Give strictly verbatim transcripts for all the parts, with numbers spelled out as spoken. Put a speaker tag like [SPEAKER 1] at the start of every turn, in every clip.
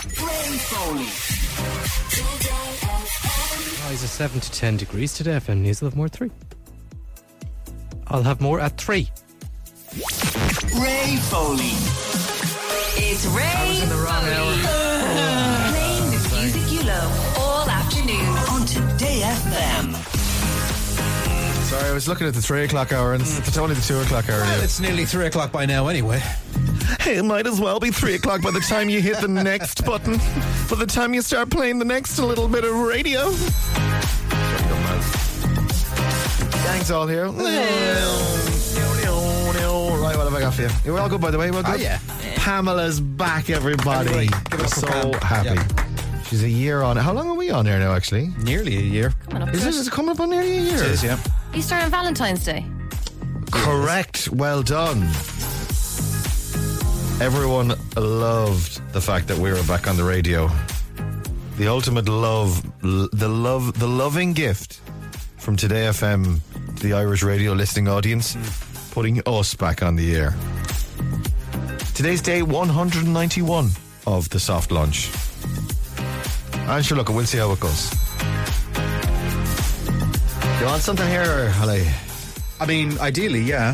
[SPEAKER 1] Ray Foley.
[SPEAKER 2] Highs of seven to ten degrees today. F M News will have more at three. I'll have more at three.
[SPEAKER 1] Ray Foley.
[SPEAKER 3] It's Ray
[SPEAKER 2] I was in the wrong
[SPEAKER 3] Foley.
[SPEAKER 2] hour.
[SPEAKER 3] Playing the music you love all afternoon
[SPEAKER 1] On Today F M.
[SPEAKER 4] Sorry, I was looking at the three o'clock hour and it's only the two o'clock hour.
[SPEAKER 5] Well, it's nearly three o'clock by now anyway.
[SPEAKER 4] It might as well be three o'clock by the time you hit the next button. By the time you start playing the next little bit of radio. Gang's all here. Right, what have I got for you? You're all good, by the way. Well good.
[SPEAKER 5] Oh, yeah.
[SPEAKER 4] Pamela's back, everybody.
[SPEAKER 5] Everybody, give it up for
[SPEAKER 4] so
[SPEAKER 5] Pam.
[SPEAKER 4] happy.
[SPEAKER 5] Yeah.
[SPEAKER 4] She's a year on. How long are we on here now, actually?
[SPEAKER 5] Nearly a year.
[SPEAKER 6] Coming up
[SPEAKER 4] Is
[SPEAKER 6] to
[SPEAKER 4] it,
[SPEAKER 6] it.
[SPEAKER 4] is it coming up on nearly a year?
[SPEAKER 5] It is, yeah.
[SPEAKER 6] Easter and Valentine's Day.
[SPEAKER 4] Correct. Well done. Everyone loved the fact that we were back on the radio. The ultimate love, l- the love, the loving gift from Today F M to the Irish radio listening audience, putting us back on the air. Today's day one hundred ninety-one of the soft launch. And sure, look, we'll see how it goes. You want something here, or hello?
[SPEAKER 5] I mean, ideally, yeah.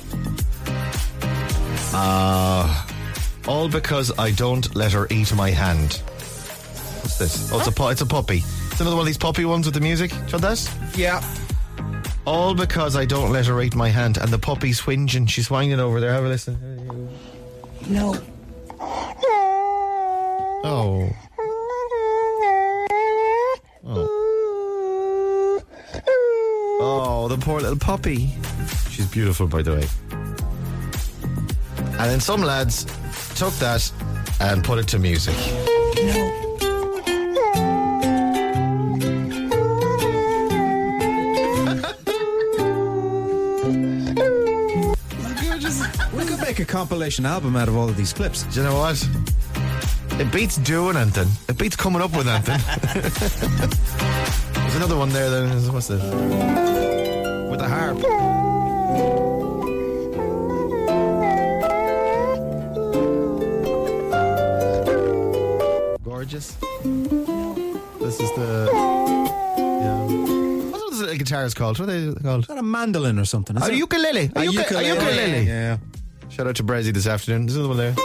[SPEAKER 4] Uh, all because I don't let her eat my hand. What's this? Oh, it's a pu- it's a puppy. It's another one of these puppy ones with the music. Do you want that?
[SPEAKER 5] Yeah.
[SPEAKER 4] All because I don't let her eat my hand, and the puppy's whinging. She's whining over there. Have a listen.
[SPEAKER 1] No.
[SPEAKER 4] Oh. Oh. Oh, the poor little puppy. She's beautiful, by the way. And then some lads took that and put it to music.
[SPEAKER 1] No.
[SPEAKER 5] We could make a compilation album out of all of these clips.
[SPEAKER 4] Do you know what? It beats doing anything. It beats coming up with anything. There's another one there. Then what's this? With the harp. Gorgeous. This is the. Yeah. What's the guitars called? What are they called?
[SPEAKER 5] Is that a mandolin or something? Is
[SPEAKER 4] A
[SPEAKER 5] it?
[SPEAKER 4] ukulele. A,
[SPEAKER 5] A
[SPEAKER 4] ukulele.
[SPEAKER 5] ukulele.
[SPEAKER 4] A ukulele.
[SPEAKER 5] Yeah.
[SPEAKER 4] Shout out to Brezzy this afternoon. There's another one there.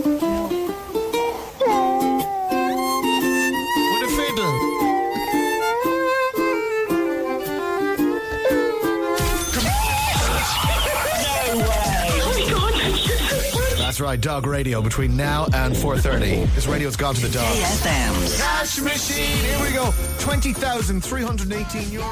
[SPEAKER 4] With a fiddle. That's right, Dog Radio between now and four thirty. This radio's gone to the dogs.
[SPEAKER 1] A F M's
[SPEAKER 4] Cash machine. Here we go. twenty thousand three hundred eighteen euro.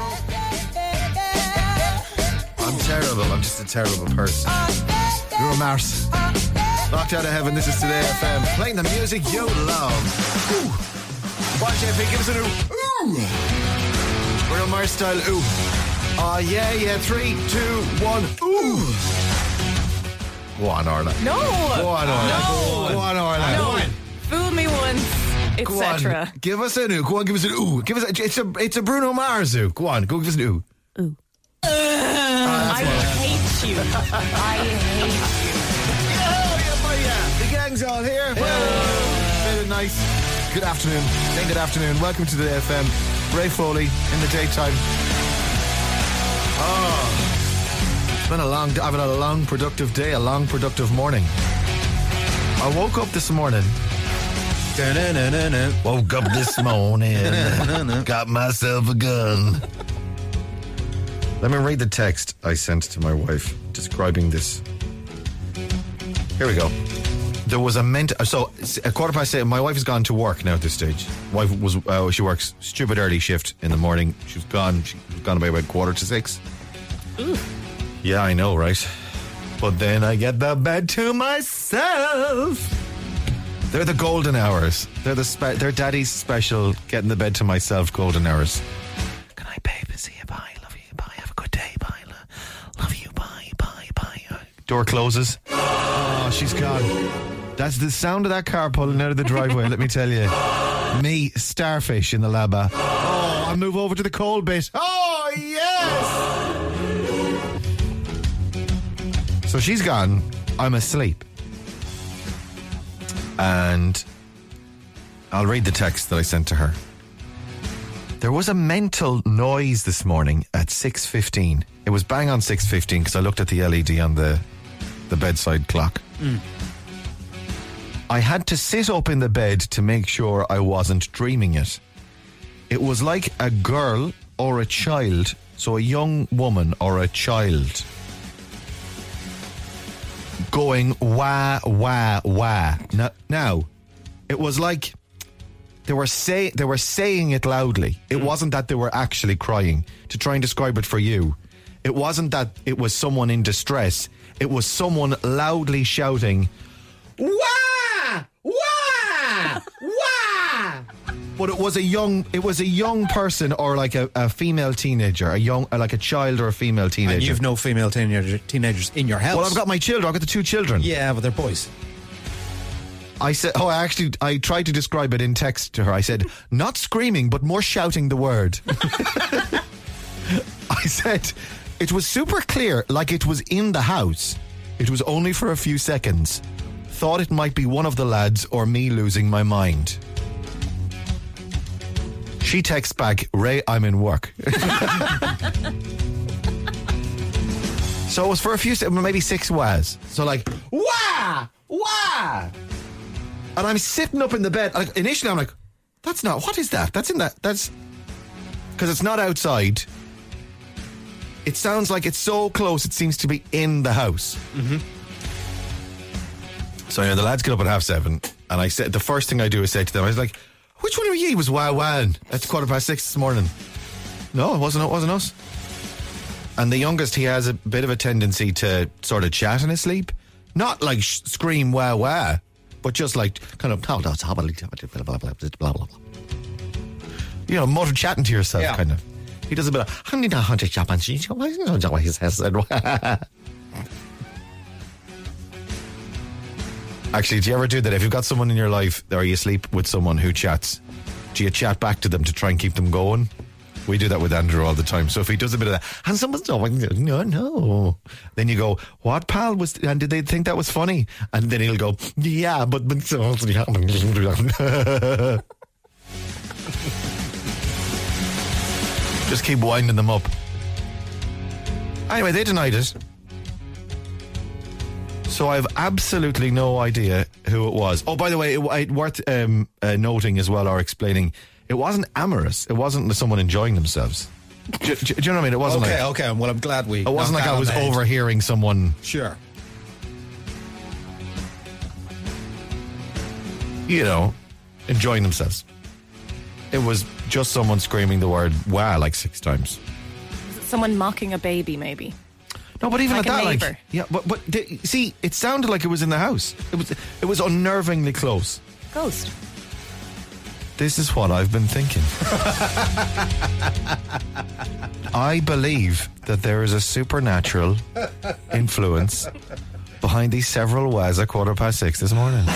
[SPEAKER 4] I'm terrible. I'm just a terrible person. You're a Mars. Locked out of heaven. This is Today F M. Playing the music you love. Ooh. Watch J P. Give us an ooh. Ooh. Real Mars style ooh. Oh, yeah, yeah. Three, two, one. Ooh. Go on, Orla.
[SPEAKER 6] No.
[SPEAKER 4] Go on, Orla.
[SPEAKER 6] No.
[SPEAKER 4] Go on, Orla.
[SPEAKER 6] No. Fooled me once,
[SPEAKER 4] Go
[SPEAKER 6] et
[SPEAKER 4] on.
[SPEAKER 6] cetera.
[SPEAKER 4] Give us an ooh. Go on, give us an ooh. Give us a, it's a it's a Bruno Mars ooh. Go on, go give us an ooh.
[SPEAKER 6] Ooh.
[SPEAKER 4] Ah,
[SPEAKER 6] I hate you. I hate you.
[SPEAKER 4] Yeah, yeah, boy, yeah. The gang's all here. Well, very nice. Good afternoon. Say good afternoon. Welcome to the F M. Ray Foley in the daytime. Oh. It's been a long I've had a long productive day, a long productive morning. I woke up this morning.
[SPEAKER 5] Da-na-na-na-na.
[SPEAKER 4] Woke up this morning. Got myself a gun. Let me read the text I sent to my wife describing this. Here we go. There was a ment. So a quarter past eight. My wife has gone to work now at this stage. Wife was. Uh, she works stupid early shift in the morning. She's gone. She's gone away about quarter to six.
[SPEAKER 6] Ooh.
[SPEAKER 4] Yeah, I know, right? But then I get the bed to myself. They're the golden hours. They're the spe- they're daddy's special getting the bed to myself golden hours. Can I, babe? See you. Bye. Love you. Bye. Have a good day. Bye. Love you. Bye. Bye. Bye. Door closes. Oh, she's gone. That's the sound of that car pulling out of the driveway, let me tell you. Me, starfish in the labba. Oh, I'll move over to the cold bit. Oh, yes! So she's gone. I'm asleep. And I'll read the text that I sent to her. There was a mental noise this morning at six fifteen. It was bang on six fifteen because I looked at the L E D on the, the bedside clock. Mm. I had to sit up in the bed to make sure I wasn't dreaming it. It was like a girl or a child, so a young woman or a child, going wah, wah, wah. Now, now it was like they were say they were saying it loudly. It wasn't that they were actually crying. To try and describe it for you, it wasn't that it was someone in distress. It was someone loudly shouting, wah, wah, wah. But it was a young, it was a young person or like a, a female teenager, a young, like a child or a female teenager.
[SPEAKER 5] And you've no female teenager, teenagers in your house.
[SPEAKER 4] Well, I've got my children. I've got the two children.
[SPEAKER 5] Yeah, but they're boys.
[SPEAKER 4] I said, oh, I actually, I tried to describe it in text to her. I said, not screaming, but more shouting the word. I said, it was super clear, like it was in the house. It was only for a few seconds. Thought it might be one of the lads or me losing my mind. She texts back, Ray, I'm in work. So it was for a few, maybe six wahs. So like, wah, wah. And I'm sitting up in the bed. Like, initially I'm like, that's not, what is that? That's in that, that's, because it's not outside. It sounds like it's so close, it seems to be in the house. Mm-hmm. So, you know, the lads get up at half seven, and I said, the first thing I do is say to them, I was like, which one of you was wah wahing at quarter past six this morning? No, it wasn't, it wasn't us. And the youngest, he has a bit of a tendency to sort of chat in his sleep. Not like sh- scream wah wah, but just like kind of, blah, blah, blah, blah, blah. You know, mutter chatting to yourself, yeah. Kind of. He does a bit of, actually, do you ever do that? If you've got someone in your life or you sleep with someone who chats, do you chat back to them to try and keep them going? We do that with Andrew all the time. So if he does a bit of that, and someone's going, no, no. Then you go, what, pal? Was, and did they think that was funny? And then he'll go, yeah, but, but just keep winding them up. Anyway, they denied it. So I have absolutely no idea who it was. Oh, by the way, it, it worth um, uh, noting as well or explaining, it wasn't amorous. It wasn't someone enjoying themselves. do, do, do you know what I mean? It wasn't
[SPEAKER 5] okay,
[SPEAKER 4] like...
[SPEAKER 5] Okay, well, I'm glad we...
[SPEAKER 4] It wasn't like I was overhearing someone...
[SPEAKER 5] Sure.
[SPEAKER 4] You know, enjoying themselves. It was just someone screaming the word wow like six times.
[SPEAKER 6] Is it someone mocking a baby, maybe?
[SPEAKER 4] No, but even
[SPEAKER 6] like
[SPEAKER 4] at that,
[SPEAKER 6] a
[SPEAKER 4] like,
[SPEAKER 6] neighbour.
[SPEAKER 4] yeah, but but the, see, it sounded like it was in the house. It was it was unnervingly close.
[SPEAKER 6] Ghost.
[SPEAKER 4] This is what I've been thinking. I believe that there is a supernatural influence behind these several wahs at quarter past six this morning.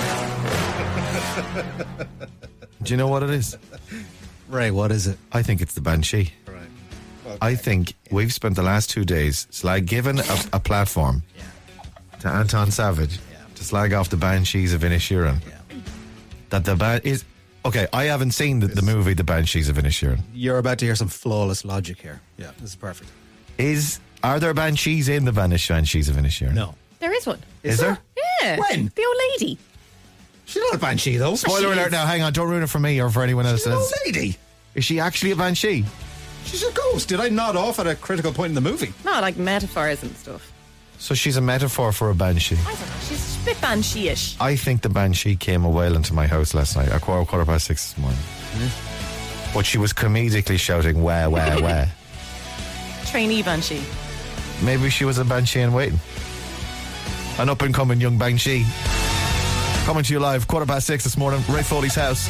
[SPEAKER 4] Do you know what it is?
[SPEAKER 5] Ray, what is it?
[SPEAKER 4] I think it's the Banshee.
[SPEAKER 5] Right. Okay.
[SPEAKER 4] I think we've spent the last two days slag given a, a platform
[SPEAKER 5] yeah.
[SPEAKER 4] to Anton Savage
[SPEAKER 5] yeah.
[SPEAKER 4] to slag off the Banshees of Inisherin.
[SPEAKER 5] Yeah.
[SPEAKER 4] That the ban is okay. I haven't seen the, the movie The Banshees of Inisherin.
[SPEAKER 5] You're about to hear some flawless logic here. Yeah, this is perfect.
[SPEAKER 4] Is are there Banshees in the Banish Banshees of Inisherin?
[SPEAKER 5] No,
[SPEAKER 6] there is one.
[SPEAKER 4] Is, is there?
[SPEAKER 6] there? Yeah.
[SPEAKER 5] When?
[SPEAKER 6] The old lady.
[SPEAKER 5] She's not a banshee, though.
[SPEAKER 4] Spoiler alert now, hang on, don't ruin it for me or for anyone else.
[SPEAKER 5] She's an old lady.
[SPEAKER 4] Is she actually a banshee?
[SPEAKER 5] She's a ghost. Did I nod off at a critical point in the movie?
[SPEAKER 6] No, like metaphors and stuff.
[SPEAKER 4] So she's a metaphor for a banshee.
[SPEAKER 6] I don't know, she's a bit banshee-ish.
[SPEAKER 4] I think the banshee came a wailing to my house last night at quarter, quarter past six this morning. Mm. But she was comedically shouting, wah, wah, wah.
[SPEAKER 6] Trainee banshee.
[SPEAKER 4] Maybe she was a banshee in waiting. An up-and-coming young banshee. Coming to you live, quarter past six this morning, Ray Foley's house.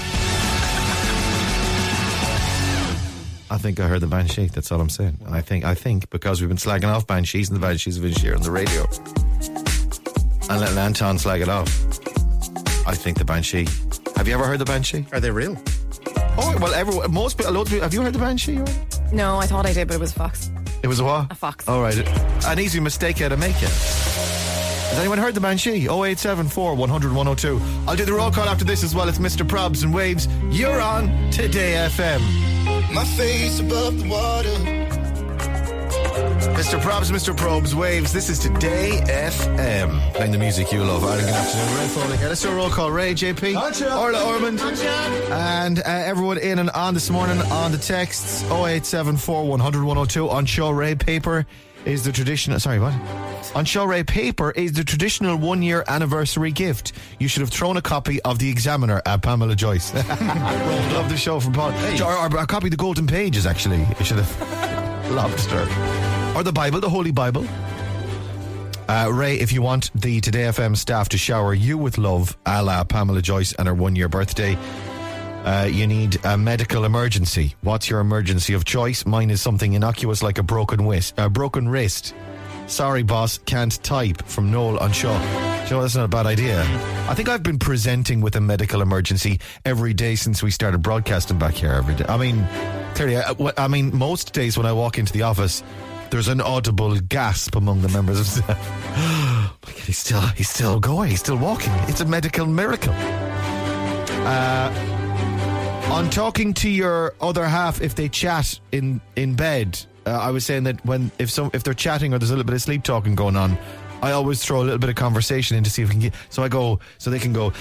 [SPEAKER 4] I think I heard the Banshee, that's all I'm saying. And I think I think because we've been slagging off Banshees and the Banshees of Inisherin on the radio and letting Anton slag it off, I think the Banshee. Have you ever heard the Banshee?
[SPEAKER 5] Are they real?
[SPEAKER 4] Oh, well, everyone, most people, loads of people, have you heard the Banshee?
[SPEAKER 6] No, I thought I did, but it was a fox.
[SPEAKER 4] It was a what?
[SPEAKER 6] A fox.
[SPEAKER 4] All right. An easy mistake how to make it. Has anyone heard the Banshee? oh eight seven four, one hundred, one oh two. I'll do the roll call after this as well. It's Mister Probs and Waves. You're on Today F M.
[SPEAKER 7] My face above the water.
[SPEAKER 4] Mister Probs, Mister Probes, Waves. This is Today F M. Playing the music you love. Ireland, good afternoon. Ray Foley here. Let's do a roll call. Ray, J P, Orla Ormond, and uh, everyone in and on this morning on the texts. oh eight seven four, one hundred, one oh two. On Show Ray paper is the traditional. Sorry, what? On Show Ray paper is the traditional one-year anniversary gift. You should have thrown a copy of The Examiner at Pamela Joyce. Love the show from Paul. Hey. Or, or a copy of the Golden Pages, actually. You should have lobster. Or the Bible, the Holy Bible. Uh, Ray, if you want the Today F M staff to shower you with love, a la Pamela Joyce and her one-year birthday, uh, you need a medical emergency. What's your emergency of choice? Mine is something innocuous like a broken wrist. A broken wrist. Sorry, boss, can't type. From Noel on Shaw. You know, that's not a bad idea. I think I've been presenting with a medical emergency every day since we started broadcasting back here every day. I mean, clearly, I, I mean, most days when I walk into the office, there's an audible gasp among the members of staff. Oh my God, he's still, he's still going, he's still walking. It's a medical miracle. Uh, on talking to your other half, if they chat in, in bed, uh, I was saying that when if some if they're chatting or there's a little bit of sleep talking going on, I always throw a little bit of conversation in to see if we can get. So I go, so they can go,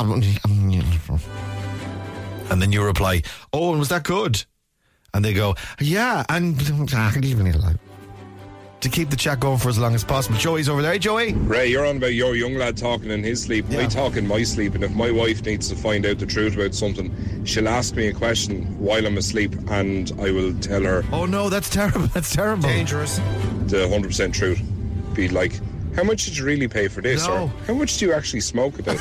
[SPEAKER 4] and then you reply, "Oh, and was that good?" And they go, "Yeah," and to keep the chat going for as long as possible. Joey's over there. Hey, Joey.
[SPEAKER 8] Ray, you're on about your young lad talking in his sleep. Yeah. I talk in my sleep, and if my wife needs to find out the truth about something, she'll ask me a question while I'm asleep, and I will tell her.
[SPEAKER 4] Oh no, that's terrible. That's terrible.
[SPEAKER 5] Dangerous.
[SPEAKER 8] The one hundred percent truth. Be like, how much did you really pay for this?
[SPEAKER 4] No.
[SPEAKER 8] Or how much do you actually smoke about?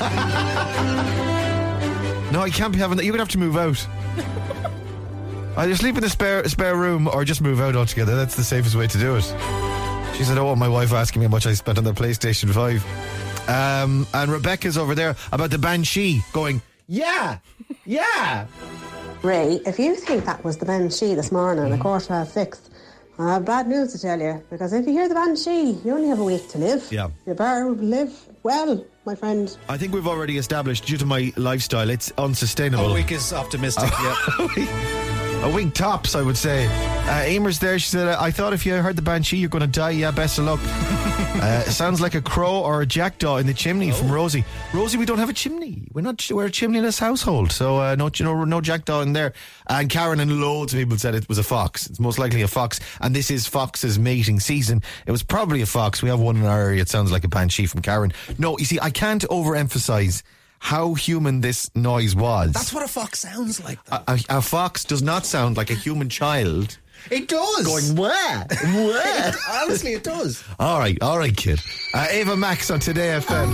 [SPEAKER 4] No, I can't be having that. You're going to have to move out. Either sleep in the spare spare room or just move out altogether. That's the safest way to do it. She said, I don't want my wife asking me how much I spent on the PlayStation five. Um, and Rebecca's over there about the Banshee going, yeah, yeah.
[SPEAKER 9] Ray, if you think that was the Banshee this morning at a quarter past six, I have bad news to tell you. Because if you hear the Banshee, you only have a week to live.
[SPEAKER 4] Yeah.
[SPEAKER 9] You better live well, my friend.
[SPEAKER 4] I think we've already established, due to my lifestyle, it's unsustainable.
[SPEAKER 5] A week is optimistic, yeah.
[SPEAKER 4] A week tops, I would say. Uh, Emer's there. She said, I thought if you heard the Banshee, you're going to die. Yeah, best of luck. uh, sounds like a crow or a jackdaw in the chimney oh. from Rosie. Rosie, we don't have a chimney. We're not. We're a chimneyless household. So uh, no, you know, no jackdaw in there. And Karen and loads of people said it was a fox. It's most likely a fox. And this is fox's mating season. It was probably a fox. We have one in our area. It sounds like a Banshee from Karen. No, you see, I can't overemphasize how human this noise was.
[SPEAKER 5] That's what a fox sounds like, though.
[SPEAKER 4] A, a, a fox does not sound like a human child.
[SPEAKER 5] It does.
[SPEAKER 4] Going, where? Where?
[SPEAKER 5] Honestly, it does.
[SPEAKER 4] All right, all right, kid. Uh, Ava Max on Today F M.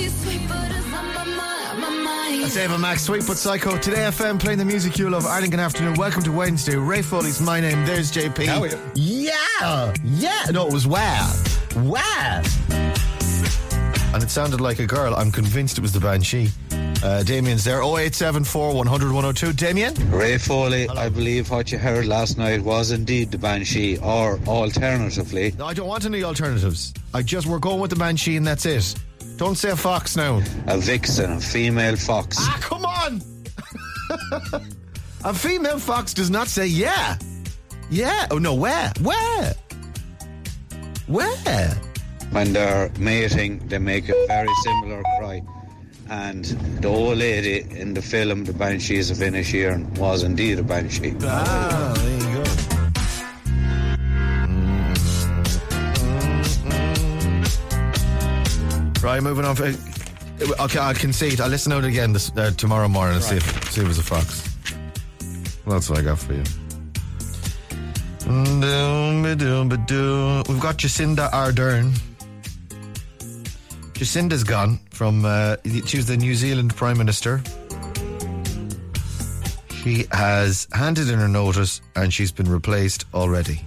[SPEAKER 4] That's Ava Max, Sweet But Psycho. Today F M, playing the music you love. Ireland, good afternoon. Welcome to Wednesday. Ray Foley's my name. There's J P.
[SPEAKER 5] How are you?
[SPEAKER 4] Yeah. Yeah. No, it was where. Where? And it sounded like a girl. I'm convinced it was the Banshee. Uh, Damien's there. oh eight seven four, one hundred, one oh two. Damien?
[SPEAKER 10] Ray Foley,
[SPEAKER 4] Hello.
[SPEAKER 10] I believe what you heard last night was indeed the Banshee, or alternatively...
[SPEAKER 4] No, I don't want any alternatives. I just, we're going with the Banshee and that's it. Don't say a fox now.
[SPEAKER 10] A vixen, a female fox.
[SPEAKER 4] Ah, come on! A female fox does not say yeah. Yeah. Oh, no, where? Where? Where?
[SPEAKER 10] When they're mating, they make a very similar cry. And the old lady in the film, The Banshees of Inisherin, was indeed a banshee.
[SPEAKER 4] Ah, there you go. Mm-hmm. Right, moving on. Okay, I'll concede. I'll listen out again this, uh, tomorrow morning and right. see, if, see if it was a fox. Well, that's what I got for you. We've got Jacinda Ardern. Jacinda's gone from, uh, she was the New Zealand Prime Minister. She has handed in her notice and she's been replaced already.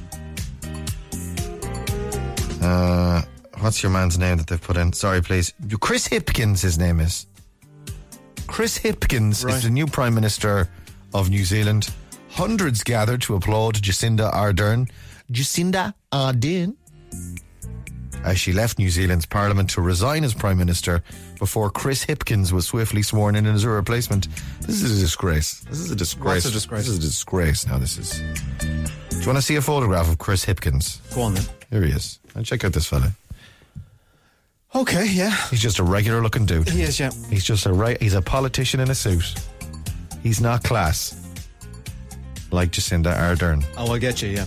[SPEAKER 4] Uh, what's your man's name that they've put in? Sorry, please. Chris Hipkins, his name is. Chris Hipkins right. is the new Prime Minister of New Zealand. Hundreds gathered to applaud Jacinda Ardern. Jacinda Ardern. as she left New Zealand's parliament to resign as Prime Minister before Chris Hipkins was swiftly sworn in as her replacement. This is a disgrace. This is a disgrace.
[SPEAKER 5] What's a disgrace?
[SPEAKER 4] This is a disgrace. Now this is... Do you want to see a photograph of Chris Hipkins?
[SPEAKER 5] Go on then.
[SPEAKER 4] Here he is. And check out this fella.
[SPEAKER 5] Okay, yeah.
[SPEAKER 4] He's just a regular looking dude.
[SPEAKER 5] He is, yeah.
[SPEAKER 4] He's just a right. He's a politician in a suit. He's not class. Like Jacinda Ardern.
[SPEAKER 5] Oh, I get you, yeah.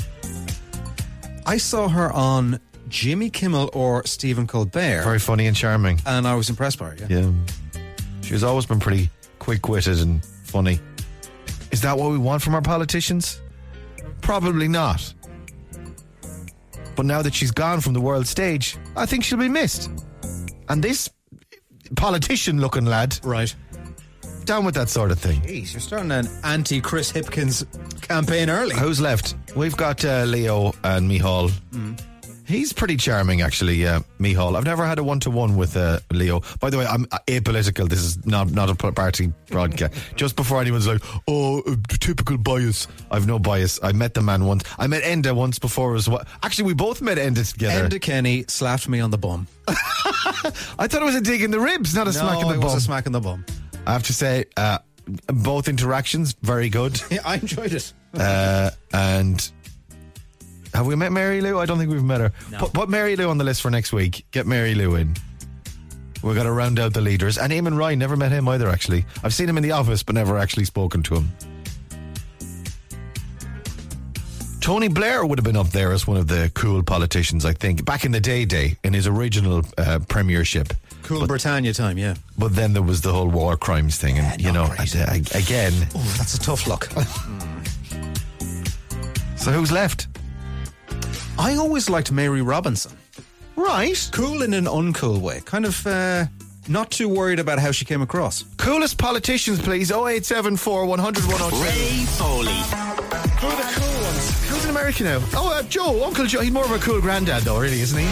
[SPEAKER 5] I saw her on Jimmy Kimmel or Stephen Colbert.
[SPEAKER 4] Very funny and charming.
[SPEAKER 5] And I was impressed by her, yeah.
[SPEAKER 4] Yeah. She's always been pretty quick-witted and funny. Is that what we want from our politicians? Probably not. But now that she's gone from the world stage, I think she'll be missed. And this politician-looking lad...
[SPEAKER 5] Right.
[SPEAKER 4] Down with that sort of thing.
[SPEAKER 5] Jeez, you're starting an anti-Chris Hipkins campaign early.
[SPEAKER 4] Who's left? We've got uh, Leo and Micheál. Mm. He's pretty charming, actually, uh, Micheál. I've never had a one-to-one with uh, Leo. By the way, I'm apolitical. This is not, not a party broadcast. Just before anyone's like, oh, uh, typical bias. I've no bias. I met the man once. I met Enda once before as well. Actually, we both met Enda together.
[SPEAKER 5] Enda Kenny slapped me on the bum.
[SPEAKER 4] I thought it was a dig in the ribs, not a
[SPEAKER 5] no,
[SPEAKER 4] smack in the
[SPEAKER 5] it
[SPEAKER 4] bum.
[SPEAKER 5] was a smack in the bum.
[SPEAKER 4] I have to say, uh, both interactions, very good.
[SPEAKER 5] Yeah, I enjoyed it.
[SPEAKER 4] uh, and have we met Mary Lou? I don't think we've met her.
[SPEAKER 5] No.
[SPEAKER 4] Put, put Mary Lou on the list for next week. Get Mary Lou in. We've got to round out the leaders. And Eamon Ryan, never met him either, actually. I've seen him in the office, but never actually spoken to him. Tony Blair would have been up there as one of the cool politicians, I think, back in the day, day in his original uh, premiership.
[SPEAKER 5] Cool
[SPEAKER 4] but,
[SPEAKER 5] Britannia time, yeah.
[SPEAKER 4] But then there was the whole war crimes thing, and
[SPEAKER 5] yeah,
[SPEAKER 4] you know,
[SPEAKER 5] crazy.
[SPEAKER 4] uh, again.
[SPEAKER 5] Oh, that's a tough look.
[SPEAKER 4] So who's left?
[SPEAKER 5] I always liked Mary Robinson.
[SPEAKER 4] Right.
[SPEAKER 5] Cool in an uncool way. Kind of uh, not too worried about how she came across.
[SPEAKER 4] Coolest politicians, please. oh eight seven four, one hundred, one oh two.
[SPEAKER 1] Ray Foley.
[SPEAKER 4] Who are the cool ones? Who's in America now? Oh, uh, Joe, Uncle Joe. He's more of a cool granddad, though, really, isn't he?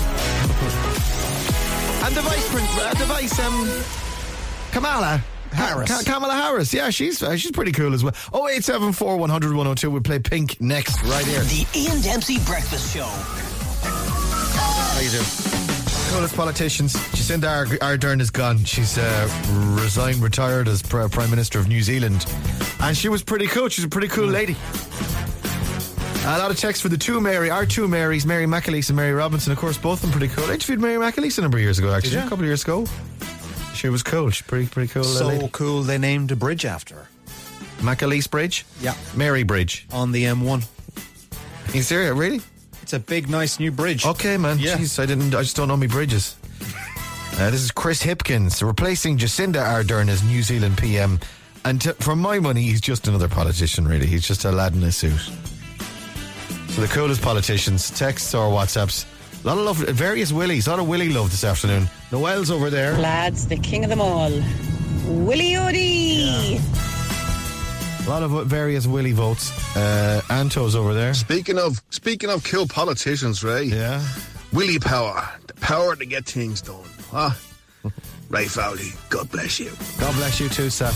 [SPEAKER 4] And the vice, uh, the vice, um, Kamala
[SPEAKER 5] Harris.
[SPEAKER 4] Ka- Kamala Harris. Yeah, she's uh, she's pretty cool as well. oh eight seven four, one hundred, one oh two. We'll play Pink next, right here.
[SPEAKER 1] The Ian Dempsey Breakfast Show.
[SPEAKER 4] How you doing? Coolest politicians. Jacinda Ardern is gone. She's uh, resigned, retired as Prime Minister of New Zealand. And she was pretty cool. She's a pretty cool lady. A lot of texts for the two Mary, our two Marys, Mary McAleese and Mary Robinson. Of course, both of them pretty cool. I interviewed Mary McAleese a number of years ago, actually. A couple of years ago. She was cool. She's pretty, pretty cool.
[SPEAKER 5] So
[SPEAKER 4] lady.
[SPEAKER 5] cool, they named a bridge after her.
[SPEAKER 4] McAleese Bridge?
[SPEAKER 5] Yeah.
[SPEAKER 4] Mary Bridge.
[SPEAKER 5] On the M one.
[SPEAKER 4] Are you serious? Really?
[SPEAKER 5] It's a big, nice new bridge.
[SPEAKER 4] Okay, man.
[SPEAKER 5] Yeah.
[SPEAKER 4] Jeez, I didn't. I just don't know me bridges. Uh, this is Chris Hipkins replacing Jacinda Ardern as New Zealand P M. And t- for my money, he's just another politician, really. He's just a lad in a suit. So the coolest politicians, texts or WhatsApps. A lot of love, various Willies, a lot of Willie love this afternoon. Noelle's over there.
[SPEAKER 6] Lads, the king of them all. Willie O'Dea.
[SPEAKER 4] Yeah. A lot of various Willie votes. Uh, Anto's over there.
[SPEAKER 11] Speaking of speaking of cool politicians, Ray.
[SPEAKER 4] Yeah.
[SPEAKER 11] Willie power. The power to get things done. Huh? Ray Foley, God bless you.
[SPEAKER 4] God bless you too, sir.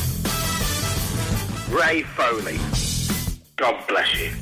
[SPEAKER 12] Ray Foley, God bless you.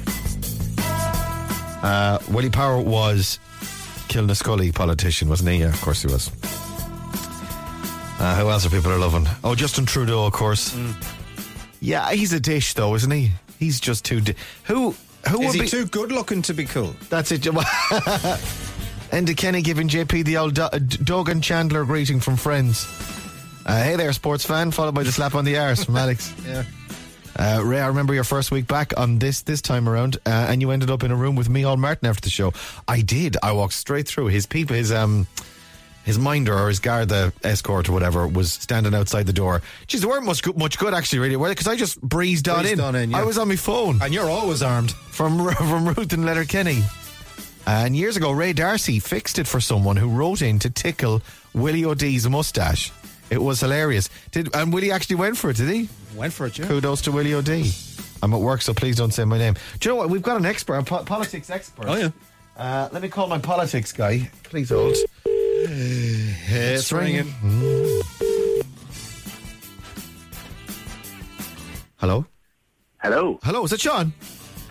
[SPEAKER 4] Uh, Willie Power was Kilnascully politician, wasn't he? Yeah, of course he was. Uh, who else are people are loving? Oh, Justin Trudeau, of course. Mm. Yeah, he's a dish, though, isn't he? He's just too. Di- who? Who
[SPEAKER 5] is
[SPEAKER 4] would
[SPEAKER 5] he
[SPEAKER 4] be
[SPEAKER 5] too good looking to be cool?
[SPEAKER 4] That's it. Enda Kenny giving J P the old Do- Dogan Chandler greeting from Friends. Uh, hey there, sports fan, followed by the slap on the arse from Alex.
[SPEAKER 5] Yeah.
[SPEAKER 4] Uh, Ray, I remember your first week back on this this time around, uh, and you ended up in a room with Micheál Martin after the show. I did. I walked straight through. His people, his um, his minder or his guard, the escort or whatever, was standing outside the door. Jeez, they weren't much good, much good actually, really, were they? Because I just breezed, on
[SPEAKER 5] breezed
[SPEAKER 4] in.
[SPEAKER 5] on in. Yeah.
[SPEAKER 4] I was on my phone,
[SPEAKER 5] and you're always armed
[SPEAKER 4] from from Ruth and Letterkenny. And years ago, Ray Darcy fixed it for someone who wrote in to tickle Willie O'Dea's moustache. It was hilarious. Did and Willie actually went for it? Did he?
[SPEAKER 5] Went for it, yeah.
[SPEAKER 4] Kudos to Willie O'Dea. I'm at work, so please don't say my name. Do you know what? We've got an expert, a po- politics expert.
[SPEAKER 5] Oh, yeah.
[SPEAKER 4] Uh, let me call my politics guy. Please hold. It's,
[SPEAKER 5] it's ringing.
[SPEAKER 4] ringing. Hello?
[SPEAKER 12] Hello.
[SPEAKER 4] Hello, is it Sean?
[SPEAKER 12] It is.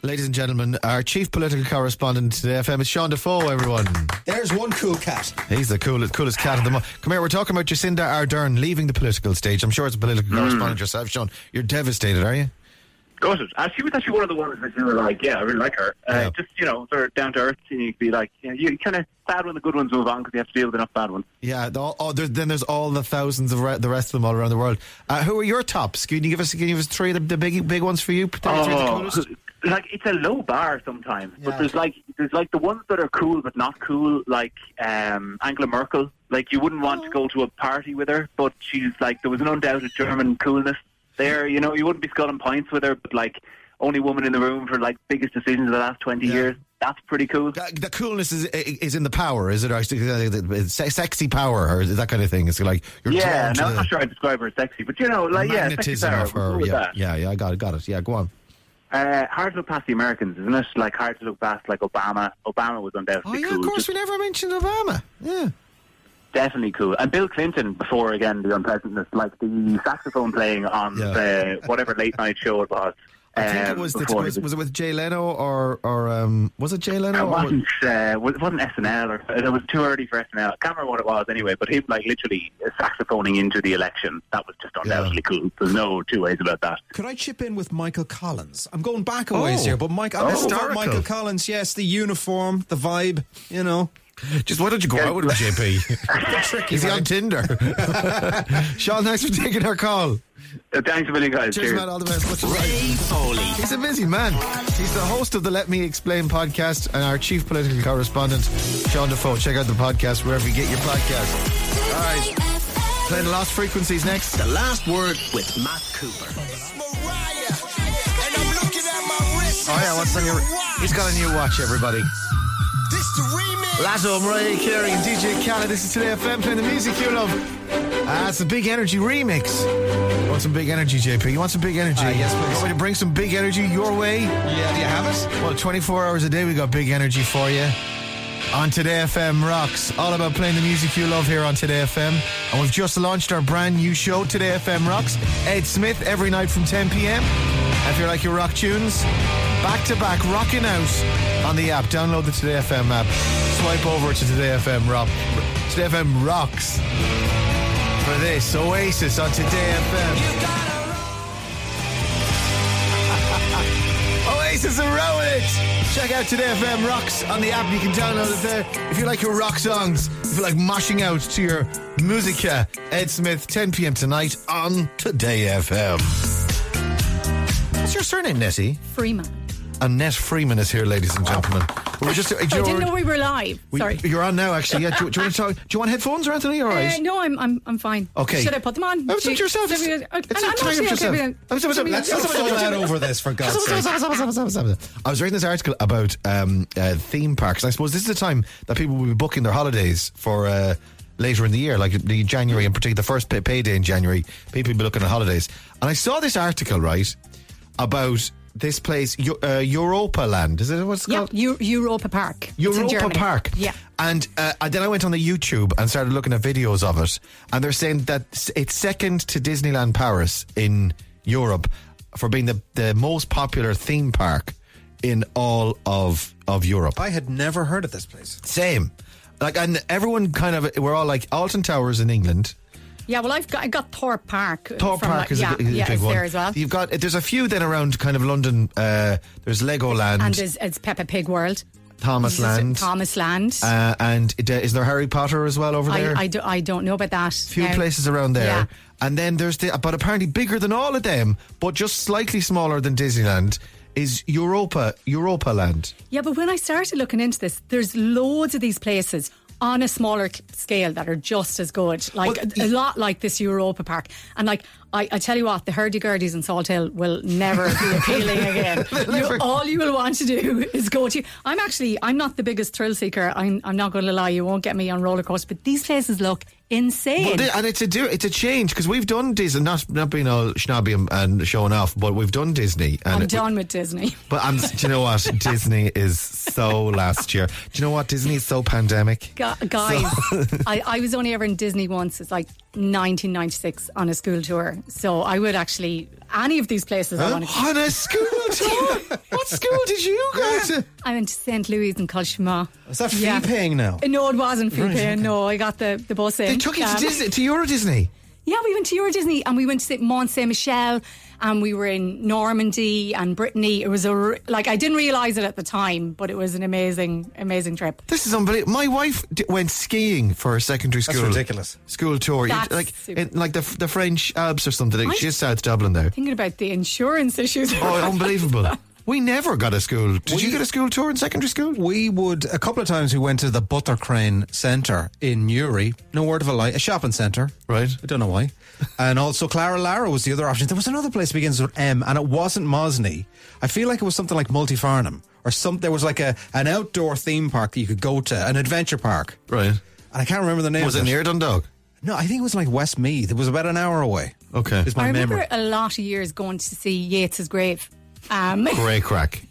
[SPEAKER 4] Ladies and gentlemen, our chief political correspondent today F M is Sean Defoe, everyone.
[SPEAKER 5] There's one cool cat.
[SPEAKER 4] He's the coolest, coolest cat of them all. Come here, we're talking about Jacinda Ardern leaving the political stage. I'm sure as a political mm. correspondent yourself, Sean, you're devastated, are you?
[SPEAKER 12] Gutted. Uh, she was actually one of the ones that you were like, yeah, I really like her. Uh,
[SPEAKER 4] Yeah.
[SPEAKER 12] Just, you know, sort of down to earth, and you could be like, you know, you kind of sad when the good ones move on because you have to deal with enough bad ones.
[SPEAKER 4] Yeah, the, oh, there's, then there's all the thousands of re- the rest of them all around the world. Uh, who are your tops? Can you give us, can you give us three of the, the big big ones for you? Three of the
[SPEAKER 12] Oh,
[SPEAKER 4] coolest?
[SPEAKER 12] like it's a low bar sometimes,
[SPEAKER 4] Yeah.
[SPEAKER 12] but there's like there's like the ones that are cool but not cool, like um, Angela Merkel. Like you wouldn't want to go to a party with her, but she's like there was an undoubted German coolness there. You know, you wouldn't be sculling pints with her, but like only woman in the room for like biggest decisions of the last twenty
[SPEAKER 4] Yeah.
[SPEAKER 12] years. That's pretty cool.
[SPEAKER 4] The, the coolness is is in the power, is it? Or is it se- sexy power, or is that kind of thing? It's like you're
[SPEAKER 12] Yeah,
[SPEAKER 4] drawn to
[SPEAKER 12] no, I'm
[SPEAKER 4] the
[SPEAKER 12] not sure I'd describe her as sexy, but you know, like yeah, sexy
[SPEAKER 4] magnetism
[SPEAKER 12] power,
[SPEAKER 4] of
[SPEAKER 12] we'll
[SPEAKER 4] her.
[SPEAKER 12] go with
[SPEAKER 4] Yeah,
[SPEAKER 12] that.
[SPEAKER 4] yeah, yeah. I got it, got it. Yeah, go on.
[SPEAKER 12] Uh, hard to look past the Americans, isn't it? Like hard to look past like Obama. Obama was
[SPEAKER 4] Oh
[SPEAKER 12] undoubtedly
[SPEAKER 4] yeah,
[SPEAKER 12] cool.
[SPEAKER 4] of course.
[SPEAKER 12] Just
[SPEAKER 4] We never mentioned Obama. Yeah.
[SPEAKER 12] definitely cool. And Bill Clinton, before again the unpleasantness, like the saxophone playing on
[SPEAKER 4] Yeah.
[SPEAKER 12] the whatever late night show it was.
[SPEAKER 4] I think
[SPEAKER 12] um,
[SPEAKER 4] it was, the,
[SPEAKER 12] before
[SPEAKER 4] was
[SPEAKER 12] he
[SPEAKER 4] was it with Jay Leno or or um was it Jay Leno?
[SPEAKER 12] It
[SPEAKER 4] or
[SPEAKER 12] wasn't, uh, it wasn't S N L, or it was too early for S N L. I can't remember what it was anyway, but him like literally saxophoning into the election, that was just undoubtedly cool. There's no two ways about that.
[SPEAKER 5] Could I chip in with Michael Collins? I'm going back a ways
[SPEAKER 4] Oh.
[SPEAKER 5] here, but Mike, I'm
[SPEAKER 4] Oh.
[SPEAKER 5] all about
[SPEAKER 4] Historical.
[SPEAKER 5] Michael Collins. Yes, the uniform, the vibe, you know.
[SPEAKER 4] Just why don't you go out with him, J P?
[SPEAKER 5] Tricky,
[SPEAKER 4] Is he
[SPEAKER 5] right?
[SPEAKER 4] on Tinder? Sean, thanks for taking our call.
[SPEAKER 12] Uh, thanks a million, guys.
[SPEAKER 4] Cheers,
[SPEAKER 12] Cheers.
[SPEAKER 4] man. All the best. Much
[SPEAKER 1] Ray
[SPEAKER 4] obliged.
[SPEAKER 1] Foley.
[SPEAKER 4] He's a busy man. He's the host of the Let Me Explain podcast and our chief political correspondent, Sean Defoe. Check out the podcast wherever you get your podcast. All right. Playing the Lost Frequencies next.
[SPEAKER 1] The Last Word with Matt Cooper.
[SPEAKER 4] Oh, yeah. What's on your... He's got a new watch, everybody. Lazo, Mariah Carey and D J Khaled. This is Today F M playing the music you love. Ah, it's a Big Energy remix. You want some big energy, J P? You want some big energy?
[SPEAKER 5] Ah, yes, please.
[SPEAKER 4] You want me to bring some big energy your way?
[SPEAKER 5] Yeah, do you have it?
[SPEAKER 4] Well, twenty-four hours a day we got big energy for you. On Today F M Rocks. All about playing the music you love here on Today F M. And we've just launched our brand new show, Today F M Rocks. Ed Smith every night from ten p.m. If you like your rock tunes, back to back, rocking out on the app. Download the Today F M app. Swipe over to Today F M Rock. Today F M Rocks. For this, Oasis on Today F M. Oasis are rowing it. Check out Today F M Rocks on the app. You can download it there. If you like your rock songs, if you like moshing out to your Musica, Ed Smith, ten p.m. tonight on Today F M. What's your surname, Nessie?
[SPEAKER 13] Freeman.
[SPEAKER 4] Annette Freeman is here, ladies and gentlemen. We were just,
[SPEAKER 13] I didn't know we were live.
[SPEAKER 4] we-
[SPEAKER 13] Sorry.
[SPEAKER 4] You're on now, actually. Yeah. Do, do you want to talk? Do you want headphones, or Anthony? All right.
[SPEAKER 13] Uh, no, I'm I'm I'm fine.
[SPEAKER 4] Okay.
[SPEAKER 13] Should I put them on?
[SPEAKER 4] No, it's up to yourself.
[SPEAKER 13] Should we-
[SPEAKER 4] It's-
[SPEAKER 13] I'm-
[SPEAKER 4] it's
[SPEAKER 13] I'm
[SPEAKER 4] up to
[SPEAKER 13] actually
[SPEAKER 4] yourself.
[SPEAKER 13] okay with it.
[SPEAKER 4] Let's- let's- let's-
[SPEAKER 5] Let's not fall out over this, for God's sake.
[SPEAKER 4] I was reading this article about um, uh, theme parks. And I suppose this is the time that people will be booking their holidays for uh, later in the year, like the January in particular, the first pay- payday in January. People will be looking at holidays. And I saw this article, right, about this place, Eu- uh, Europa Land. Is it what's it
[SPEAKER 13] Yeah,
[SPEAKER 4] called?
[SPEAKER 13] Eu- Europa Park. It's in
[SPEAKER 4] Europa
[SPEAKER 13] Germany.
[SPEAKER 4] Park.
[SPEAKER 13] Yeah.
[SPEAKER 4] And uh, and then I went on the YouTube and started looking at videos of it. And they're saying that s- it's second to Disneyland Paris in Europe for being the, the most popular theme park in all of, of Europe.
[SPEAKER 5] I had never heard of this place.
[SPEAKER 4] Same. Like, and everyone kind of, we're all like, Alton Towers in England.
[SPEAKER 13] Yeah, well, I've got I got Thorpe Park.
[SPEAKER 4] Thorpe
[SPEAKER 13] from,
[SPEAKER 4] Park
[SPEAKER 13] like,
[SPEAKER 4] is
[SPEAKER 13] yeah,
[SPEAKER 4] a, is a
[SPEAKER 13] yeah,
[SPEAKER 4] big
[SPEAKER 13] it's
[SPEAKER 4] one.
[SPEAKER 13] there as well.
[SPEAKER 4] You've got, there's a few then around kind of London. Uh, there's Legoland,
[SPEAKER 13] And there's it's Peppa Pig World.
[SPEAKER 4] Thomas Land.
[SPEAKER 13] Thomas Land.
[SPEAKER 4] Uh, and it, uh, is there Harry Potter as well over there?
[SPEAKER 13] I, I, do, I don't know about that.
[SPEAKER 4] Few
[SPEAKER 13] now.
[SPEAKER 4] places around there.
[SPEAKER 13] Yeah.
[SPEAKER 4] And then there's the, but apparently bigger than all of them, but just slightly smaller than Disneyland, is Europa, Europa Land.
[SPEAKER 13] Yeah, but when I started looking into this, there's loads of these places on a smaller c- scale that are just as good, like
[SPEAKER 4] Well,
[SPEAKER 13] a, a lot like this Europa Park. And like I, I tell you what, the hurdy-gurdies in Salt Hill will never be appealing again. You, all you will want to do is go to. I'm actually I'm not the biggest thrill seeker. I'm I'm not going to lie. You won't get me on roller coasters, but these places look insane.
[SPEAKER 4] Well, they- and it's a di- it's a change because we've done Disney, not not being all snobby and, and showing off, but we've done Disney. And
[SPEAKER 13] I'm
[SPEAKER 4] it-
[SPEAKER 13] done with Disney.
[SPEAKER 4] But I'm, do you know what? Disney is so last year. Do you know what? Disney is so pandemic.
[SPEAKER 13] Gu- guys, I, I was only ever in Disney once. It's like nineteen ninety-six on a school tour. So I would actually any of these places I
[SPEAKER 4] Huh?
[SPEAKER 13] want to go.
[SPEAKER 4] On a school tour? What school did you go to?
[SPEAKER 13] I went to Saint Louis and Colchemont.
[SPEAKER 5] Is that fee paying now?
[SPEAKER 13] No, it wasn't fee
[SPEAKER 5] Right,
[SPEAKER 13] paying.
[SPEAKER 5] okay.
[SPEAKER 13] No, I got the, the bus in.
[SPEAKER 4] They took you to
[SPEAKER 13] Um,
[SPEAKER 4] Disney, to Euro Disney.
[SPEAKER 13] Yeah, we went to Euro Disney and we went to Mont Saint Michel and we were in Normandy and Brittany. It was a r- like I didn't realise it at the time, but it was an amazing, amazing trip.
[SPEAKER 4] This is unbelievable. My wife d- went skiing for her secondary
[SPEAKER 5] That's
[SPEAKER 4] school.
[SPEAKER 5] ridiculous.
[SPEAKER 4] School tour. You-
[SPEAKER 13] That's
[SPEAKER 4] like
[SPEAKER 13] super.
[SPEAKER 4] in, like the the French Alps or something.
[SPEAKER 13] I-
[SPEAKER 4] She's South Dublin there.
[SPEAKER 13] Thinking about the insurance issues.
[SPEAKER 4] Oh, unbelievable. We never got a school. Did
[SPEAKER 5] We-
[SPEAKER 4] you get a school tour in secondary school?
[SPEAKER 5] We would, a couple of times we went to the Buttercrane Centre in Newry. No word of a lie. A shopping centre.
[SPEAKER 4] Right.
[SPEAKER 5] I don't know why. And also Clara Lara was the other option. There was another place that begins with M and it wasn't Mosney. I feel like it was something like Multifarnham or some. There was like a an outdoor theme park that you could go to, an adventure park.
[SPEAKER 4] Right.
[SPEAKER 5] And I can't remember the name
[SPEAKER 4] Was
[SPEAKER 5] of
[SPEAKER 4] it near Dundalk?
[SPEAKER 5] No, I think it was like Westmeath. It was about an hour away.
[SPEAKER 4] Okay.
[SPEAKER 5] Is my
[SPEAKER 13] I remember
[SPEAKER 5] memory.
[SPEAKER 13] a lot of years going to see Yates's grave. Um,
[SPEAKER 4] Great crack.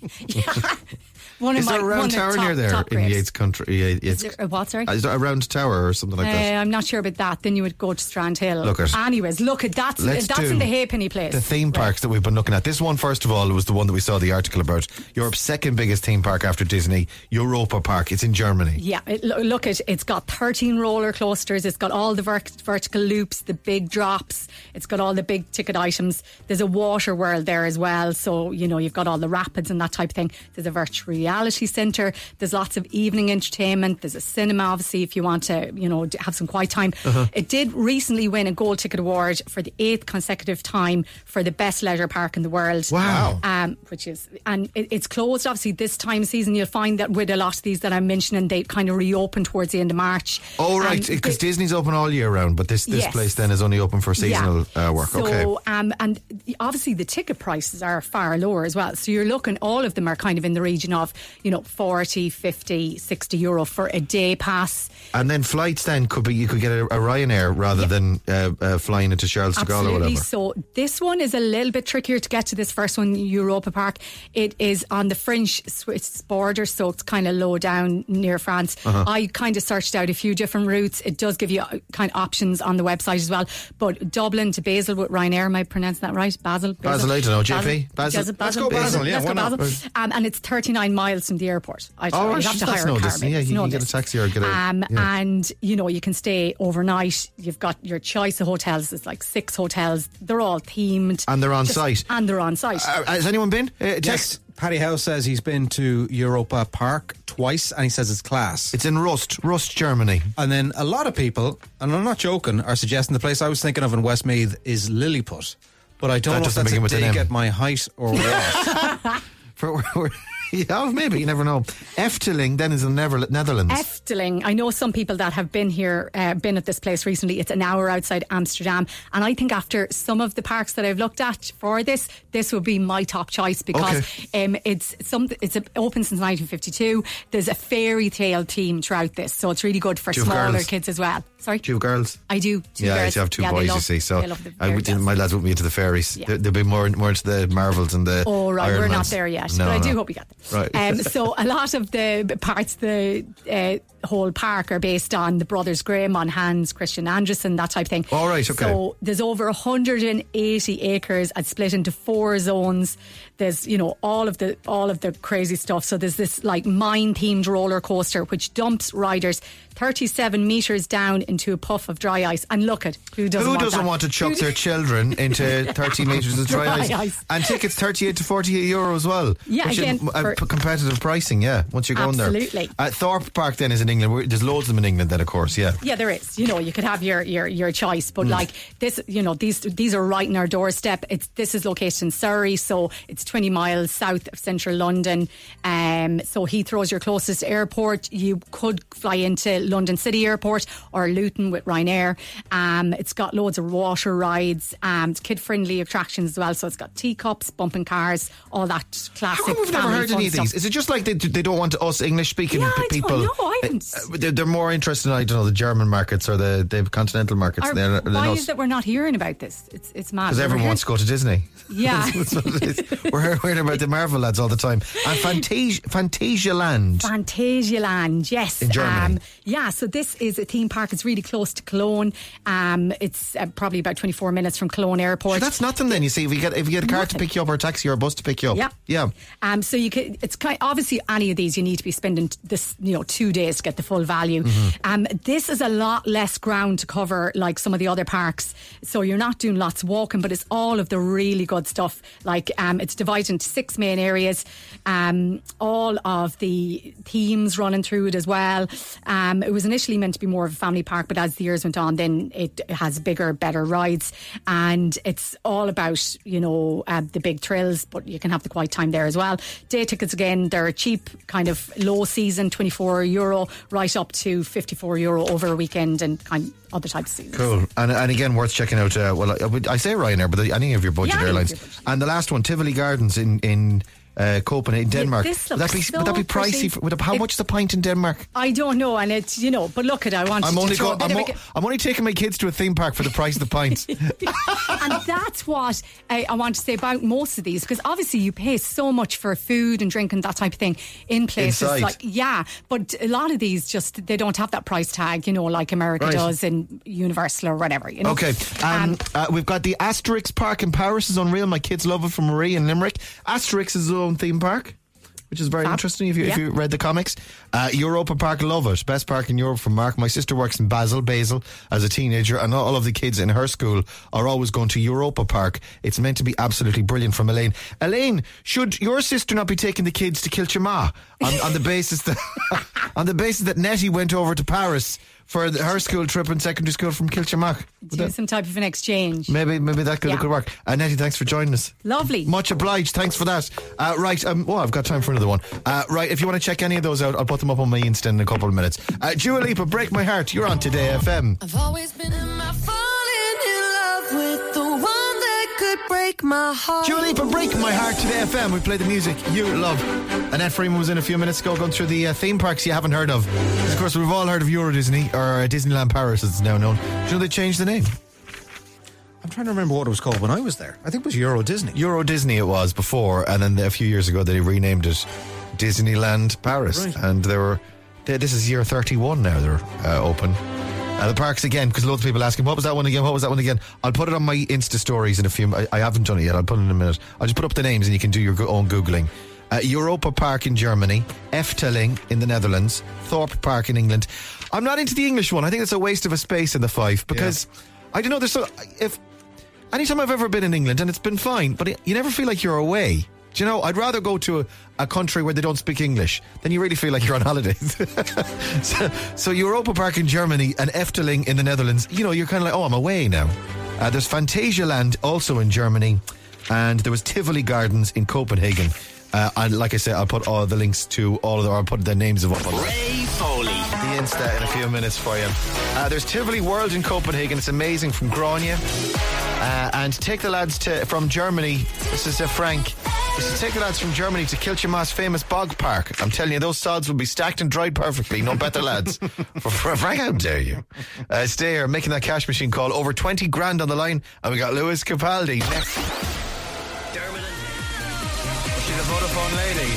[SPEAKER 13] one of
[SPEAKER 4] Is
[SPEAKER 13] my,
[SPEAKER 4] there a
[SPEAKER 13] one
[SPEAKER 4] round
[SPEAKER 13] of the
[SPEAKER 4] tower
[SPEAKER 13] top,
[SPEAKER 4] near there
[SPEAKER 13] top
[SPEAKER 4] in
[SPEAKER 13] graves.
[SPEAKER 4] Yates country? Yeah,
[SPEAKER 13] Is
[SPEAKER 4] Yates.
[SPEAKER 13] there a what, sorry?
[SPEAKER 4] Uh, Is there a round tower or something like
[SPEAKER 13] Uh,
[SPEAKER 4] that?
[SPEAKER 13] I'm not sure about that. Then you would go to Strand Hill.
[SPEAKER 4] Look at-
[SPEAKER 13] Anyways, look at that's
[SPEAKER 4] Let's
[SPEAKER 13] that's
[SPEAKER 4] do
[SPEAKER 13] in the Halfpenny place.
[SPEAKER 4] The theme parks that we've been looking at. This one, first of all, was the one that we saw the article about. Europe's second biggest theme park after Disney, Europa Park. It's in Germany.
[SPEAKER 13] Yeah, it, lo- look at it's got thirteen roller coasters. It's got all the vert- vertical loops, the big drops. It's got all the big ticket items. There's a water world there as well. So you know you've got all the rapids and that type of thing. There's a virtual reality centre. There's lots of evening entertainment. There's a cinema, obviously, if you want to you know d- have some quiet time.
[SPEAKER 4] Uh-huh.
[SPEAKER 13] It did recently win a gold ticket award for the eighth consecutive time for the best leisure park in the world.
[SPEAKER 4] Wow.
[SPEAKER 13] Um, which is and it, it's closed obviously this time of season. You'll find that with a lot of these that I'm mentioning, they kind of reopen towards the end of March.
[SPEAKER 4] Oh, right.
[SPEAKER 13] Um,
[SPEAKER 4] Because
[SPEAKER 13] they-
[SPEAKER 4] Disney's open all year round, but this, this
[SPEAKER 13] Yes.
[SPEAKER 4] place then is only open for seasonal uh, work.
[SPEAKER 13] So,
[SPEAKER 4] Okay.
[SPEAKER 13] um, and the- obviously the ticket prices are far lower as well. So you're looking, all of them are kind of in the region of, you know, forty, fifty, sixty euro for a day pass.
[SPEAKER 4] And then flights then could be, you could get a, a Ryanair rather than uh, uh, flying into Charles de Gaulle or
[SPEAKER 13] Absolutely.
[SPEAKER 4] whatever.
[SPEAKER 13] So this one is a little bit trickier to get to. This first one, Europa Park. It is on the French Swiss border, so it's kind of low down near France.
[SPEAKER 4] Uh-huh.
[SPEAKER 13] I kind of searched out a few different routes. It does give you uh, kind of options on the website as well. But Dublin to Basel with Ryanair, am I pronouncing that right? Basel?
[SPEAKER 4] Basel, I don't know, J P? Basel?
[SPEAKER 13] Basel?
[SPEAKER 4] Let's go Basel, yeah,
[SPEAKER 13] Let's
[SPEAKER 4] why
[SPEAKER 13] go
[SPEAKER 4] not?
[SPEAKER 13] Basel. Um, and it's thirty-nine miles from the airport. I
[SPEAKER 4] Oh,
[SPEAKER 13] you
[SPEAKER 4] right,
[SPEAKER 13] have to
[SPEAKER 4] that's
[SPEAKER 13] hire
[SPEAKER 4] no
[SPEAKER 13] a car.
[SPEAKER 4] distance. Yeah,
[SPEAKER 13] It's
[SPEAKER 4] you
[SPEAKER 13] no
[SPEAKER 4] can get a
[SPEAKER 13] distance.
[SPEAKER 4] taxi or get a-
[SPEAKER 13] Um,
[SPEAKER 4] yeah.
[SPEAKER 13] And, you know, you can stay overnight. You've got your choice of hotels. There's like six hotels. They're all themed.
[SPEAKER 4] And they're on
[SPEAKER 13] Just-
[SPEAKER 4] site.
[SPEAKER 13] And they're on site.
[SPEAKER 4] Uh, has anyone been? Uh,
[SPEAKER 5] Yes.
[SPEAKER 4] text.
[SPEAKER 5] Paddy House says he's been to Europa Park twice and he says it's class.
[SPEAKER 4] It's in Rust, Rust, Germany.
[SPEAKER 5] And then a lot of people, and I'm not joking, are suggesting the place I was thinking of in Westmeath is Lilliput. But I don't
[SPEAKER 4] That
[SPEAKER 5] know if
[SPEAKER 4] doesn't
[SPEAKER 5] that's
[SPEAKER 4] begin
[SPEAKER 5] a
[SPEAKER 4] with an
[SPEAKER 5] dig
[SPEAKER 4] M.
[SPEAKER 5] at my height or what.
[SPEAKER 4] For, for, yeah, maybe, you never know. Efteling then is in Never- Netherlands.
[SPEAKER 13] Efteling. I know some people that have been here, uh, been at this place recently. It's an hour outside Amsterdam. And I think after some of the parks that I've looked at for this, this would be my top choice because
[SPEAKER 4] Okay.
[SPEAKER 13] um, it's some, it's a, open since nineteen fifty-two. There's a fairy tale theme throughout this. So it's really good for
[SPEAKER 4] Do you have
[SPEAKER 13] smaller
[SPEAKER 4] girls?
[SPEAKER 13] kids as well. Sorry?
[SPEAKER 4] Do you have girls?
[SPEAKER 13] I do. Two
[SPEAKER 4] yeah,
[SPEAKER 13] girls.
[SPEAKER 4] I have two
[SPEAKER 13] Yeah, they
[SPEAKER 4] boys,
[SPEAKER 13] love-
[SPEAKER 4] you see. So
[SPEAKER 13] they love the
[SPEAKER 4] I
[SPEAKER 13] fairy
[SPEAKER 4] would,
[SPEAKER 13] tales.
[SPEAKER 4] my lads would me into the fairies.
[SPEAKER 13] Yeah.
[SPEAKER 4] They, they'll be more more into the Marvels and the.
[SPEAKER 13] Oh, right.
[SPEAKER 4] Iron
[SPEAKER 13] We're not
[SPEAKER 4] Mans.
[SPEAKER 13] there yet.
[SPEAKER 4] No,
[SPEAKER 13] but I do
[SPEAKER 4] no.
[SPEAKER 13] hope we get there.
[SPEAKER 4] Right.
[SPEAKER 13] Um, so a lot of the parts, the uh, whole park are based on the Brothers Grimm, on Hans Christian Andersen, that type of thing.
[SPEAKER 4] All right, okay.
[SPEAKER 13] So there's over one hundred eighty acres and split into four zones. There's, you know, all of the all of the crazy stuff. So there's this like mine themed roller coaster which dumps riders thirty-seven metres down into a puff of dry ice. And look at who doesn't
[SPEAKER 4] Who
[SPEAKER 13] want
[SPEAKER 4] doesn't
[SPEAKER 13] that?
[SPEAKER 4] want to chuck
[SPEAKER 13] Who-
[SPEAKER 4] their children into thirty metres of dry,
[SPEAKER 13] Dry
[SPEAKER 4] ice?
[SPEAKER 13] ice.
[SPEAKER 4] And tickets thirty-eight to forty-eight euro as well.
[SPEAKER 13] Yeah,
[SPEAKER 4] which
[SPEAKER 13] again,
[SPEAKER 4] is uh,
[SPEAKER 13] for-
[SPEAKER 4] p- competitive pricing, yeah, once you're going
[SPEAKER 13] Absolutely.
[SPEAKER 4] there. Uh, Thorpe Park then is in England. We're- There's loads of them in England then, of course, yeah.
[SPEAKER 13] Yeah, there is. You know, you could have your your, your choice,
[SPEAKER 4] Mm.
[SPEAKER 13] but like this, you know, these these are right in our doorstep. It's this is located in Surrey, so it's twenty miles south of central London. Um, so Heathrow's your closest airport. You could fly into London City Airport or Luton with Ryanair. Um, it's got loads of water rides, um, kid friendly attractions as well. So it's got teacups, bumping cars, all that classic.
[SPEAKER 4] How come we've never
[SPEAKER 13] family
[SPEAKER 4] heard
[SPEAKER 13] fun
[SPEAKER 4] any of
[SPEAKER 13] stuff.
[SPEAKER 4] these? Is it just like they, they don't want us English speaking
[SPEAKER 13] Yeah, I don't
[SPEAKER 4] people?
[SPEAKER 13] know, I haven't-
[SPEAKER 4] Uh, they're, they're more interested in, I don't know, the German markets or the, the continental markets.
[SPEAKER 13] Or
[SPEAKER 4] They're- they're
[SPEAKER 13] why
[SPEAKER 4] not-
[SPEAKER 13] is it we're not hearing about this? It's it's mad.
[SPEAKER 4] Because
[SPEAKER 13] We're
[SPEAKER 4] everyone
[SPEAKER 13] hearing-
[SPEAKER 4] wants to go to Disney.
[SPEAKER 13] Yeah.
[SPEAKER 4] That's what it is. We're hearing about the Marvel lads all the time. And Fantasia, Fantasia Land.
[SPEAKER 13] Fantasia Land, yes.
[SPEAKER 4] In Germany.
[SPEAKER 13] Um, Yeah, so this is a theme park. It's really close to Cologne. Um, it's uh, probably about twenty-four minutes from Cologne Airport.
[SPEAKER 4] So that's nothing then. You see, if you get if you get a car
[SPEAKER 13] Nothing.
[SPEAKER 4] to pick you up or a taxi or a bus to pick you up.
[SPEAKER 13] Yeah.
[SPEAKER 4] Yeah.
[SPEAKER 13] Um, so you can. It's kind obviously any of these you need to be spending this, you know, two days to get the full value.
[SPEAKER 4] Mm-hmm.
[SPEAKER 13] Um, this is a lot less ground to cover, like some of the other parks. So you're not doing lots of walking, but it's all of the really good stuff. Like um, it's divided into six main areas. Um, all of the themes running through it as well. Um, it was initially meant to be more of a family park, but as the years went on, then it has bigger, better rides, and it's all about, you know, uh, the big thrills, but you can have the quiet time there as well. Day tickets, again, they're cheap, kind of low season, twenty-four euro, right up to fifty-four euro over a weekend and kind of other types of seasons.
[SPEAKER 4] Cool. And and again, worth checking out. Uh, well, I, would- I say Ryanair, but any of your budget
[SPEAKER 13] Yeah, any of
[SPEAKER 4] airlines.
[SPEAKER 13] your budget.
[SPEAKER 4] And the last one, Tivoli Gardens in in uh, Copenhagen, Denmark.
[SPEAKER 13] this
[SPEAKER 4] would that be
[SPEAKER 13] looks
[SPEAKER 4] would that be
[SPEAKER 13] so pretty.
[SPEAKER 4] pricey? For, would it, how
[SPEAKER 13] It-
[SPEAKER 4] much is a pint in Denmark?
[SPEAKER 13] I don't know, and it's, you know, but look at I wanted
[SPEAKER 4] I'm
[SPEAKER 13] to
[SPEAKER 4] only
[SPEAKER 13] throw
[SPEAKER 4] go,
[SPEAKER 13] a bit
[SPEAKER 4] I'm,
[SPEAKER 13] of
[SPEAKER 4] o-
[SPEAKER 13] a g-
[SPEAKER 4] I'm only taking my kids to a theme park for the price of the pints.
[SPEAKER 13] and that's what I, I want to say about most of these, because obviously you pay so much for food and drink and that type of thing in places
[SPEAKER 4] Inside.
[SPEAKER 13] like, yeah, but a lot of these just, they don't have that price tag, you know, like America
[SPEAKER 4] Right.
[SPEAKER 13] does in Universal or whatever, you know.
[SPEAKER 4] Okay, um, uh, we've got the Asterix Park in Paris is unreal. My kids love it, from Marie in Limerick. Asterix is his own theme park, which is very
[SPEAKER 13] Fab.
[SPEAKER 4] interesting if you
[SPEAKER 13] Yeah.
[SPEAKER 4] if you read the comics. Uh, Europa Park, love it. Best park in Europe from Mark. My sister works in Basel, Basel as a teenager, and all of the kids in her school are always going to Europa Park. It's meant to be absolutely brilliant. From Elaine. Elaine, should your sister not be taking the kids to Kilchama on, on the basis that on the basis that Nettie went over to Paris for the, her school trip in secondary school from Kilchamack?
[SPEAKER 13] Do some type of an exchange.
[SPEAKER 4] Maybe maybe that could,
[SPEAKER 13] Yeah.
[SPEAKER 4] could work. Uh, Nettie, thanks for joining us.
[SPEAKER 13] Lovely.
[SPEAKER 4] Much obliged. Thanks for that. Uh, right. Um, oh, I've got time for another one. Uh, right. If you want to check any of those out, I'll put them up on my Insta in a couple of minutes. Uh, Dua Lipa, Break My Heart. You're on Today F M.
[SPEAKER 14] I've always been in my falling in love with the one that could break my heart.
[SPEAKER 4] Dua Lipa, Break My Heart, Today F M. We play the music you love. Annette Freeman was in a few minutes ago going through the uh, theme parks you haven't heard of. Of course, we've all heard of Euro Disney, or uh, Disneyland Paris as it's now known. Do you know they changed the name?
[SPEAKER 5] I'm trying to remember what it was called when I was there. I think it was Euro Disney.
[SPEAKER 4] Euro Disney it was before, and then a few years ago they renamed it Disneyland Paris.
[SPEAKER 5] Right.
[SPEAKER 4] And they were, they, this is year thirty-one now they're uh, open. Uh, the parks again, because loads of people asking, what was that one again? What was that one again? I'll put it on my Insta stories in a few. I, I haven't done it yet. I'll put it in a minute. I'll just put up the names and you can do your go- own Googling. Uh, Europa Park in Germany, Efteling in the Netherlands, Thorpe Park in England. I'm not into the English one. I think it's a waste of a space in the five because I don't know. There's so if anytime I've ever been in England and it's been fine, but it, you never feel like you're away. Do you know? I'd rather go to a, a country where they don't speak English than you really feel like you're on holidays. so, so Europa Park in Germany and Efteling in the Netherlands. You know, you're kind of like, oh, I'm away now. Uh, there's Phantasialand also in Germany, and there was Tivoli Gardens in Copenhagen. Uh, and like I said, I'll put all the links to all of the, or I'll put the names of all.
[SPEAKER 1] Ray Foley.
[SPEAKER 4] The Insta in a few minutes for you. Uh, there's Tivoli World in Copenhagen. It's amazing, from Grania. Uh, and take the lads to from Germany. This is uh, Frank. This is take the lads from Germany to Kilchama's famous bog park. I'm telling you, those sods will be stacked and dried perfectly. No better, lads. For, for, Frank, how dare you? Uh, stay here, making that cash machine call. Over twenty grand on the line, and we got Lewis Capaldi next. She's a Vodafone lady.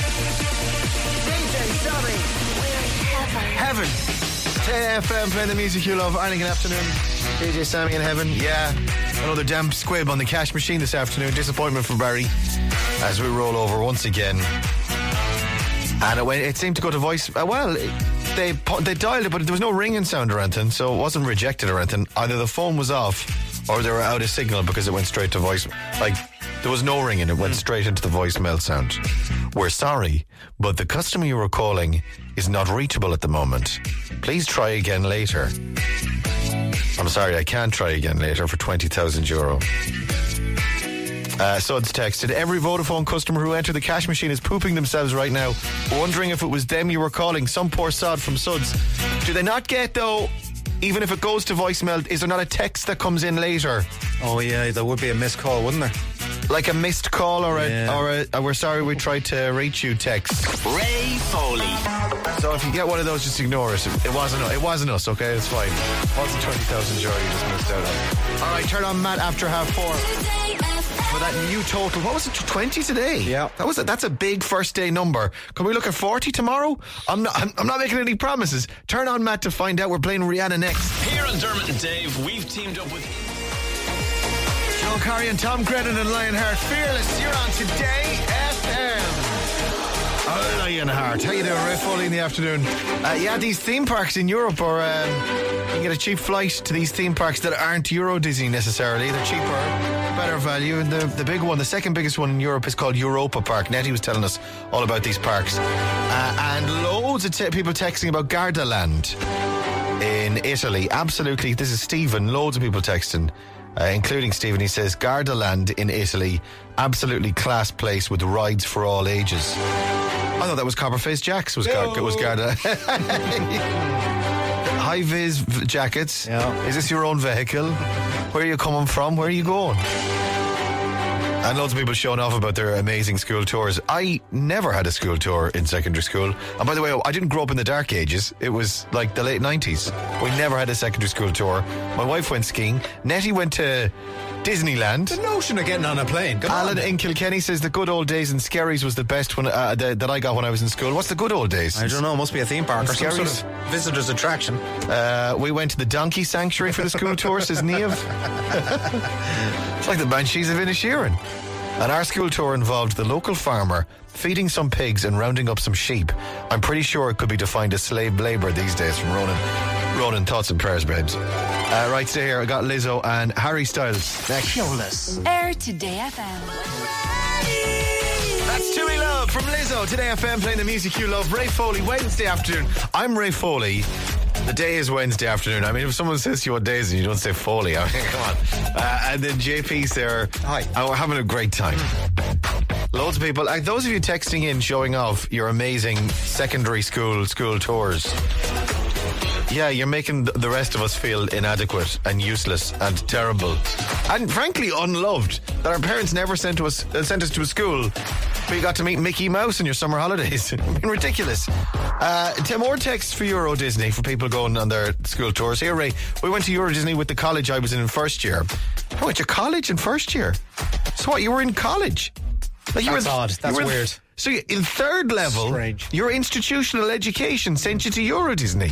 [SPEAKER 14] D J Sammy,
[SPEAKER 4] Heaven. Today F M playing the music you love. Early good afternoon. D J Sammy in Heaven. Yeah. Another damn squib on the cash machine this afternoon. Disappointment for Barry as we roll over once again. And it went, it seemed to go to voice. Uh, well, it, they they dialed it, but there was no ringing sound or anything, so it wasn't rejected or anything. Either the phone was off or they were out of signal because it went straight to voice. Like, there was no ringing, it went straight into the voicemail sound. We're sorry, but the customer you were calling is not reachable at the moment. Please try again later. I'm sorry, I can't try again later for twenty thousand euro. Uh, Suds texted, every Vodafone customer who entered the cash machine is pooping themselves right now, wondering if it was them you were calling. Some poor sod from Suds. Do they not get, though, even if it goes to voicemail, is there not a text that comes in later?
[SPEAKER 5] Oh yeah, there would be a missed call, wouldn't there?
[SPEAKER 4] Like a missed call or a,
[SPEAKER 5] Yeah.
[SPEAKER 4] or a, a we're sorry we tried to reach you text.
[SPEAKER 1] Ray Foley.
[SPEAKER 4] So if you get one of those, just ignore it. It wasn't it wasn't us, okay? It's fine. It wasn't twenty thousand euro you just missed out on. All right, turn on Matt after half four. for that new total. What was it, twenty today?
[SPEAKER 5] Yeah.
[SPEAKER 4] That was a, that's a big first day number. Can we look at forty tomorrow? I'm not, I'm, I'm not making any promises. Turn on Matt to find out. We're playing Rihanna next.
[SPEAKER 1] Here on Dermot and Dave, we've teamed up with
[SPEAKER 4] Joe Carey and Tom Grennan and Lionheart. Fearless, you're on Today F M. Oh, Lionheart. How you doing? Ray Foley in the afternoon. Uh, yeah, these theme parks in Europe are... Um, you can get a cheap flight to these theme parks that aren't Euro Disney necessarily. They're cheaper, better value. And the, the big one, the second biggest one in Europe is called Europa Park. Nettie was telling us all about these parks. Uh, and loads of te- people texting about Gardaland in Italy. Absolutely. This is Stephen. Loads of people texting. Uh, including Stephen, he says Gardaland in Italy, absolutely class place with rides for all ages. I thought that was Copperface Jack's was, Gar- was Garda. High vis v- jackets.
[SPEAKER 5] Yeah.
[SPEAKER 4] Is this your own vehicle? Where are you coming from? Where are you going? And loads of people showing off about their amazing school tours. I never had a school tour in secondary school. And by the way, I didn't grow up in the dark ages. It was like the late nineties. We never had a secondary school tour. My wife went skiing. Nettie went to Disneyland.
[SPEAKER 5] The notion of getting on a plane. Come
[SPEAKER 4] Alan
[SPEAKER 5] on,
[SPEAKER 4] in Kilkenny says the good old days in Skerries was the best one uh, the, that I got when I was in school. What's the good old days?
[SPEAKER 5] I don't know. Must be a theme park or some sort
[SPEAKER 4] Skerries?
[SPEAKER 5] of visitor's attraction.
[SPEAKER 4] Uh, we went to the Donkey Sanctuary for the school tour, says Niamh. It's like the Banshees of Inisherin. And our school tour involved the local farmer feeding some pigs and rounding up some sheep. I'm pretty sure it could be defined as slave labour these days from Ronan. Ronan, thoughts and prayers, babes. Uh, right, stay here. I got Lizzo and Harry Styles next.
[SPEAKER 3] Showless. Air Today F M.
[SPEAKER 4] That's Tui Love from Lizzo. Today F M playing the music you love. Ray Foley, Wednesday afternoon. I'm Ray Foley. The day is Wednesday afternoon. I mean, if someone says to you what day is it, you don't say Foley. I mean, come on. Uh, and then J P's there.
[SPEAKER 5] Hi.
[SPEAKER 4] And we're having a great time. Loads of people. Like those of you texting in, showing off your amazing secondary school school tours. Yeah, you're making the rest of us feel inadequate and useless and terrible and frankly unloved. That our parents never sent to us uh, sent us to a school where you got to meet Mickey Mouse in your summer holidays. I mean, ridiculous. Uh, ten more texts for Euro Disney for people going on their school tours. Here, Ray, we went to Euro Disney with the college I was in in first year. I went to college in first year. So what? You were in college? Like you
[SPEAKER 5] That's
[SPEAKER 4] were,
[SPEAKER 5] odd. That's
[SPEAKER 4] you were
[SPEAKER 5] weird.
[SPEAKER 4] So you, in third level,
[SPEAKER 5] Strange.
[SPEAKER 4] your institutional education sent you to Euro Disney.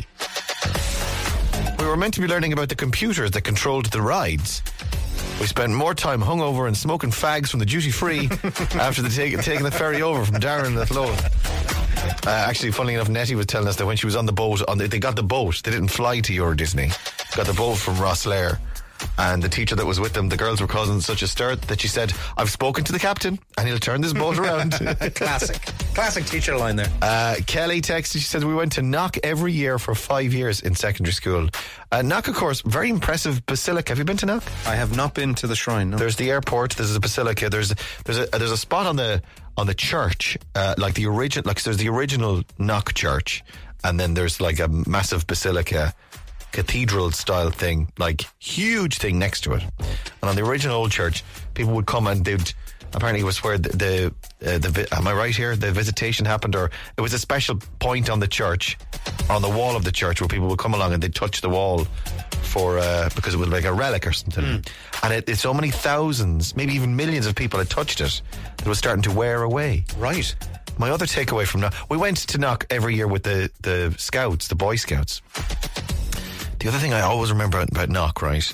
[SPEAKER 4] We were meant to be learning about the computers that controlled the rides. We spent more time hungover and smoking fags from the duty free after the take, taking the ferry over from Darren and Athlone. Uh, actually, funnily enough, Nettie was telling us that when she was on the boat, on the, they got the boat. They didn't fly to Euro Disney. Got the boat from Rosslare. And the teacher that was with them, the girls were causing such a stir that she said, I've spoken to the captain and he'll turn this boat around.
[SPEAKER 5] Classic. Classic teacher line there.
[SPEAKER 4] Uh, Kelly texted, she said, we went to Knock every year for five years in secondary school. Uh, Knock, of course, very impressive basilica. Have you been to Knock?
[SPEAKER 5] I have not been to the shrine, no.
[SPEAKER 4] There's the airport, there's a basilica, there's there's a there's a spot on the on the church, uh, like the original, like so there's the original Knock church, and then there's like a massive basilica, cathedral style thing, like huge thing next to it. And on the original old church, people would come and they'd apparently it was where the, the, uh, the am I right here? The visitation happened, or it was a special point on the church, on the wall of the church, where people would come along and they'd touch the wall for uh, because it was like a relic or something. Mm. And it, it, so many thousands, maybe even millions of people had touched it, it was starting to wear away.
[SPEAKER 5] Right.
[SPEAKER 4] My other takeaway from Knock, we went to Knock every year with the, the Scouts, the Boy Scouts. The other thing I always remember about Knock, right,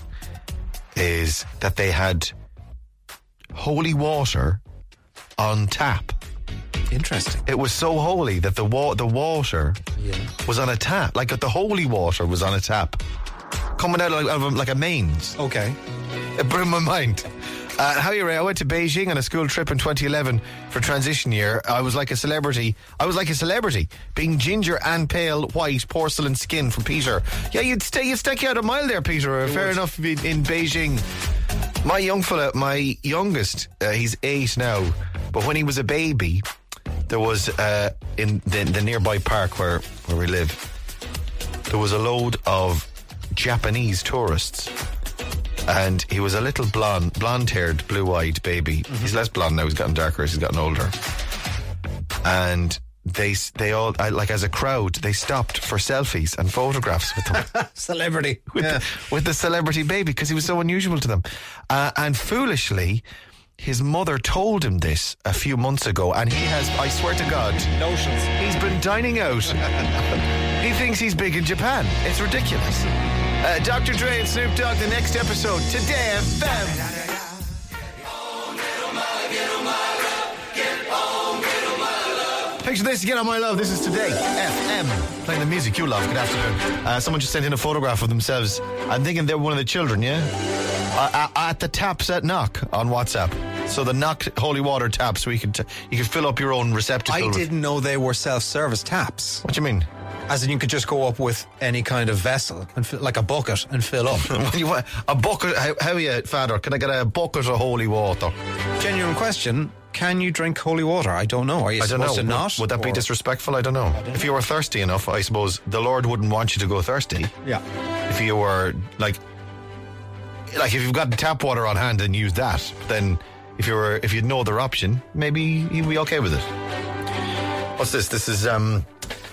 [SPEAKER 4] is that they had holy water on tap.
[SPEAKER 5] Interesting.
[SPEAKER 4] It was so holy that the wa- the water
[SPEAKER 5] yeah.
[SPEAKER 4] was on a tap. Like the holy water was on a tap. Coming out of, out of like a mains.
[SPEAKER 5] Okay.
[SPEAKER 4] It blew my mind. Uh, how are you, Ray? I went to Beijing on a school trip in twenty eleven for transition year. I was like a celebrity. I was like a celebrity, being ginger and pale white porcelain skin from Peter. Yeah, you'd stay, you'd stick you out a mile there, Peter. Fair would. enough in, in Beijing. My young fella, my youngest, uh, he's eight now, but when he was a baby, there was uh, in the, the nearby park where where we live, there was a load of Japanese tourists. And he was a little blonde, blonde-haired, blue-eyed baby. Mm-hmm. He's less blonde now. He's gotten darker as he's gotten older. And they, they all, I, like as a crowd, they stopped for selfies and photographs with them.
[SPEAKER 5] Celebrity,
[SPEAKER 4] with,
[SPEAKER 5] yeah.
[SPEAKER 4] the, with the celebrity baby, because he was so unusual to them. Uh, and foolishly, his mother told him this a few months ago, and he has, I swear to God,
[SPEAKER 5] notions.
[SPEAKER 4] He's been dining out. He thinks he's big in Japan. It's ridiculous. Uh, Doctor Dre and Snoop Dogg, the next episode, Today F M. Picture this, Get On My Love. This is Today F M, playing the music you love. Good afternoon. Uh, someone just sent in a photograph of themselves. I'm thinking they're one of the children, yeah? Uh, at the taps at Knock on WhatsApp. So the Knock holy water taps, where you could, t- you could fill up your own receptacle.
[SPEAKER 5] I
[SPEAKER 4] with-
[SPEAKER 5] didn't know they were self-service taps.
[SPEAKER 4] What do you mean?
[SPEAKER 5] As in, you could just go up with any kind of vessel, and fill, like a bucket, and fill up.
[SPEAKER 4] What do you want? A bucket? How, how are you, Father? Can I get a bucket of holy water?
[SPEAKER 5] Genuine question. Can you drink holy water? I don't know. Are you
[SPEAKER 4] I don't
[SPEAKER 5] supposed
[SPEAKER 4] know.
[SPEAKER 5] to not?
[SPEAKER 4] Would, would that be
[SPEAKER 5] or-
[SPEAKER 4] disrespectful? I don't know.
[SPEAKER 5] I don't
[SPEAKER 4] if you were thirsty enough, I suppose the Lord wouldn't want you to go thirsty.
[SPEAKER 5] Yeah.
[SPEAKER 4] If you were like, like if you've got tap water on hand and use that, then if you were, if you had no other option, maybe you'd be okay with it. What's this? This is um,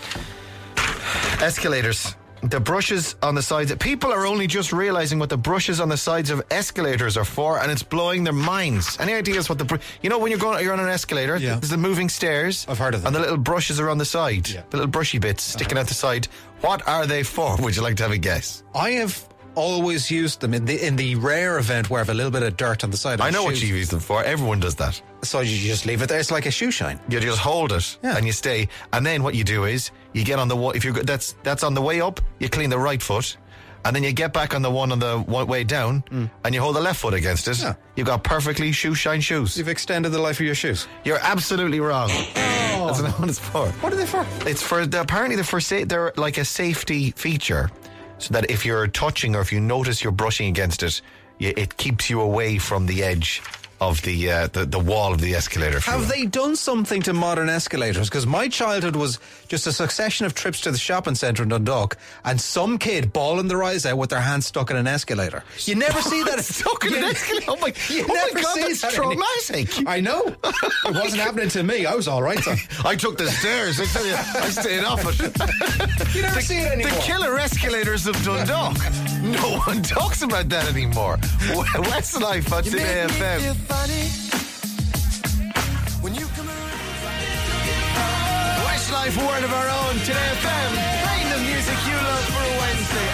[SPEAKER 4] escalators. The brushes on the sides. People are only just realising what the brushes on the sides of escalators are for, and it's blowing their minds. Any ideas what the... Br- you know when you're going, you're on an escalator,
[SPEAKER 5] Yeah.
[SPEAKER 4] there's the moving stairs.
[SPEAKER 5] I've heard of them.
[SPEAKER 4] And the little brushes are on the side.
[SPEAKER 5] Yeah.
[SPEAKER 4] The little brushy bits sticking out the side. What are they for? Would you like to have a guess?
[SPEAKER 5] I have always used them in the in the rare event where I have a little bit of dirt on the side of
[SPEAKER 4] I
[SPEAKER 5] the
[SPEAKER 4] know what
[SPEAKER 5] shoes.
[SPEAKER 4] you use them for. Everyone does that.
[SPEAKER 5] So you just leave it there. It's like a shoe shine.
[SPEAKER 4] You just hold it
[SPEAKER 5] Yeah.
[SPEAKER 4] and you stay. And then what you do is you get on the one. If you're that's that's on the way up, you clean the right foot, and then you get back on the one on the one way down, and you hold the left foot against it.
[SPEAKER 5] Yeah.
[SPEAKER 4] You've got perfectly shoe shine shoes.
[SPEAKER 5] You've extended the life of your shoes.
[SPEAKER 4] You're absolutely wrong. That's not what it's for.
[SPEAKER 5] What are they for?
[SPEAKER 4] It's for the, apparently they're for sa- they're like a safety feature, so that if you're touching or if you notice you're brushing against it, you, it keeps you away from the edge of the uh, the, the wall of the escalator. if you
[SPEAKER 5] Have
[SPEAKER 4] will.
[SPEAKER 5] they done something to modern escalators? Because my childhood was just a succession of trips to the shopping centre in Dundalk and some kid bawling their eyes out with their hand stuck in an escalator. You never see that.
[SPEAKER 4] Stuck in
[SPEAKER 5] you
[SPEAKER 4] an
[SPEAKER 5] ne-
[SPEAKER 4] escalator? Oh my,
[SPEAKER 5] You
[SPEAKER 4] oh
[SPEAKER 5] never
[SPEAKER 4] my God,
[SPEAKER 5] see
[SPEAKER 4] that's
[SPEAKER 5] that any-
[SPEAKER 4] traumatic.
[SPEAKER 5] I know. It wasn't happening to me. I was all right. Son.
[SPEAKER 4] I took the stairs. I tell you, I stayed off it.
[SPEAKER 5] You never
[SPEAKER 4] the,
[SPEAKER 5] see it anymore.
[SPEAKER 4] The killer escalators of Dundalk. No one talks about that anymore. Westlife on Today F M. Westlife, word of our own, Today F M. Playing the music you love for a Wednesday.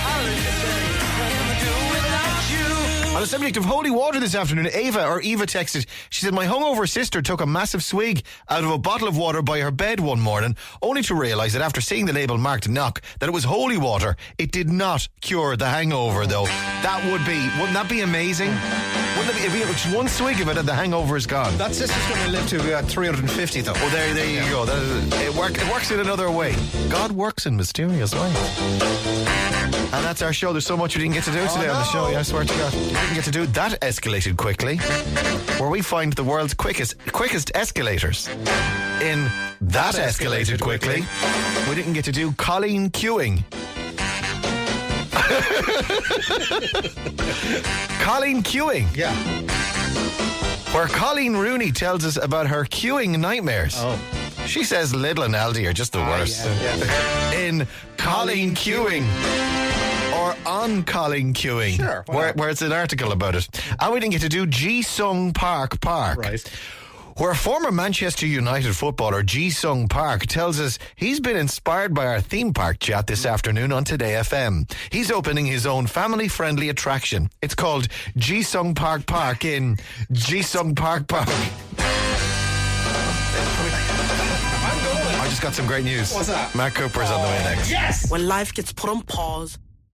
[SPEAKER 4] On the subject of holy water this afternoon, Ava or Eva texted. She said, my hungover sister took a massive swig out of a bottle of water by her bed one morning, only to realise that after seeing the label marked Knock, that it was holy water. It did not cure the hangover, though. That would be, wouldn't that be amazing? Wouldn't it be, if you have just one swig of it and the hangover is gone?
[SPEAKER 5] That sister's going to live to about three hundred fifty, though.
[SPEAKER 4] Oh, there, there you
[SPEAKER 5] Yeah.
[SPEAKER 4] go. That is, it, work, it works in another way. God works in mysterious ways. And that's our show. There's so much we didn't get to do today on the show. Yeah, I swear to God. We didn't get to do That Escalated Quickly, where we find the world's quickest quickest escalators. In That,
[SPEAKER 5] That
[SPEAKER 4] Escalated,
[SPEAKER 5] Escalated
[SPEAKER 4] quickly,
[SPEAKER 5] Quickly.
[SPEAKER 4] we didn't get to do Colleen queuing. Colleen queuing.
[SPEAKER 5] Yeah.
[SPEAKER 4] Where Colleen Rooney tells us about her queuing nightmares.
[SPEAKER 5] Oh.
[SPEAKER 4] She says Lidl and Aldi are just the worst.
[SPEAKER 5] yeah, yeah.
[SPEAKER 4] In Colleen queuing. Or on Colleen queuing.
[SPEAKER 5] Sure, why
[SPEAKER 4] Where,
[SPEAKER 5] not?
[SPEAKER 4] where it's an article about it. And we didn't get to do Ji Sung Park Park.
[SPEAKER 5] Right.
[SPEAKER 4] Where former Manchester United footballer Ji Sung Park tells us he's been inspired by our theme park chat this afternoon on Today F M. He's opening his own family-friendly attraction. It's called Ji Sung Park Park in Ji Sung Park Park. I just got some great news.
[SPEAKER 5] What's that?
[SPEAKER 4] Matt Cooper's on the way next.
[SPEAKER 15] Yes! When life gets put on pause,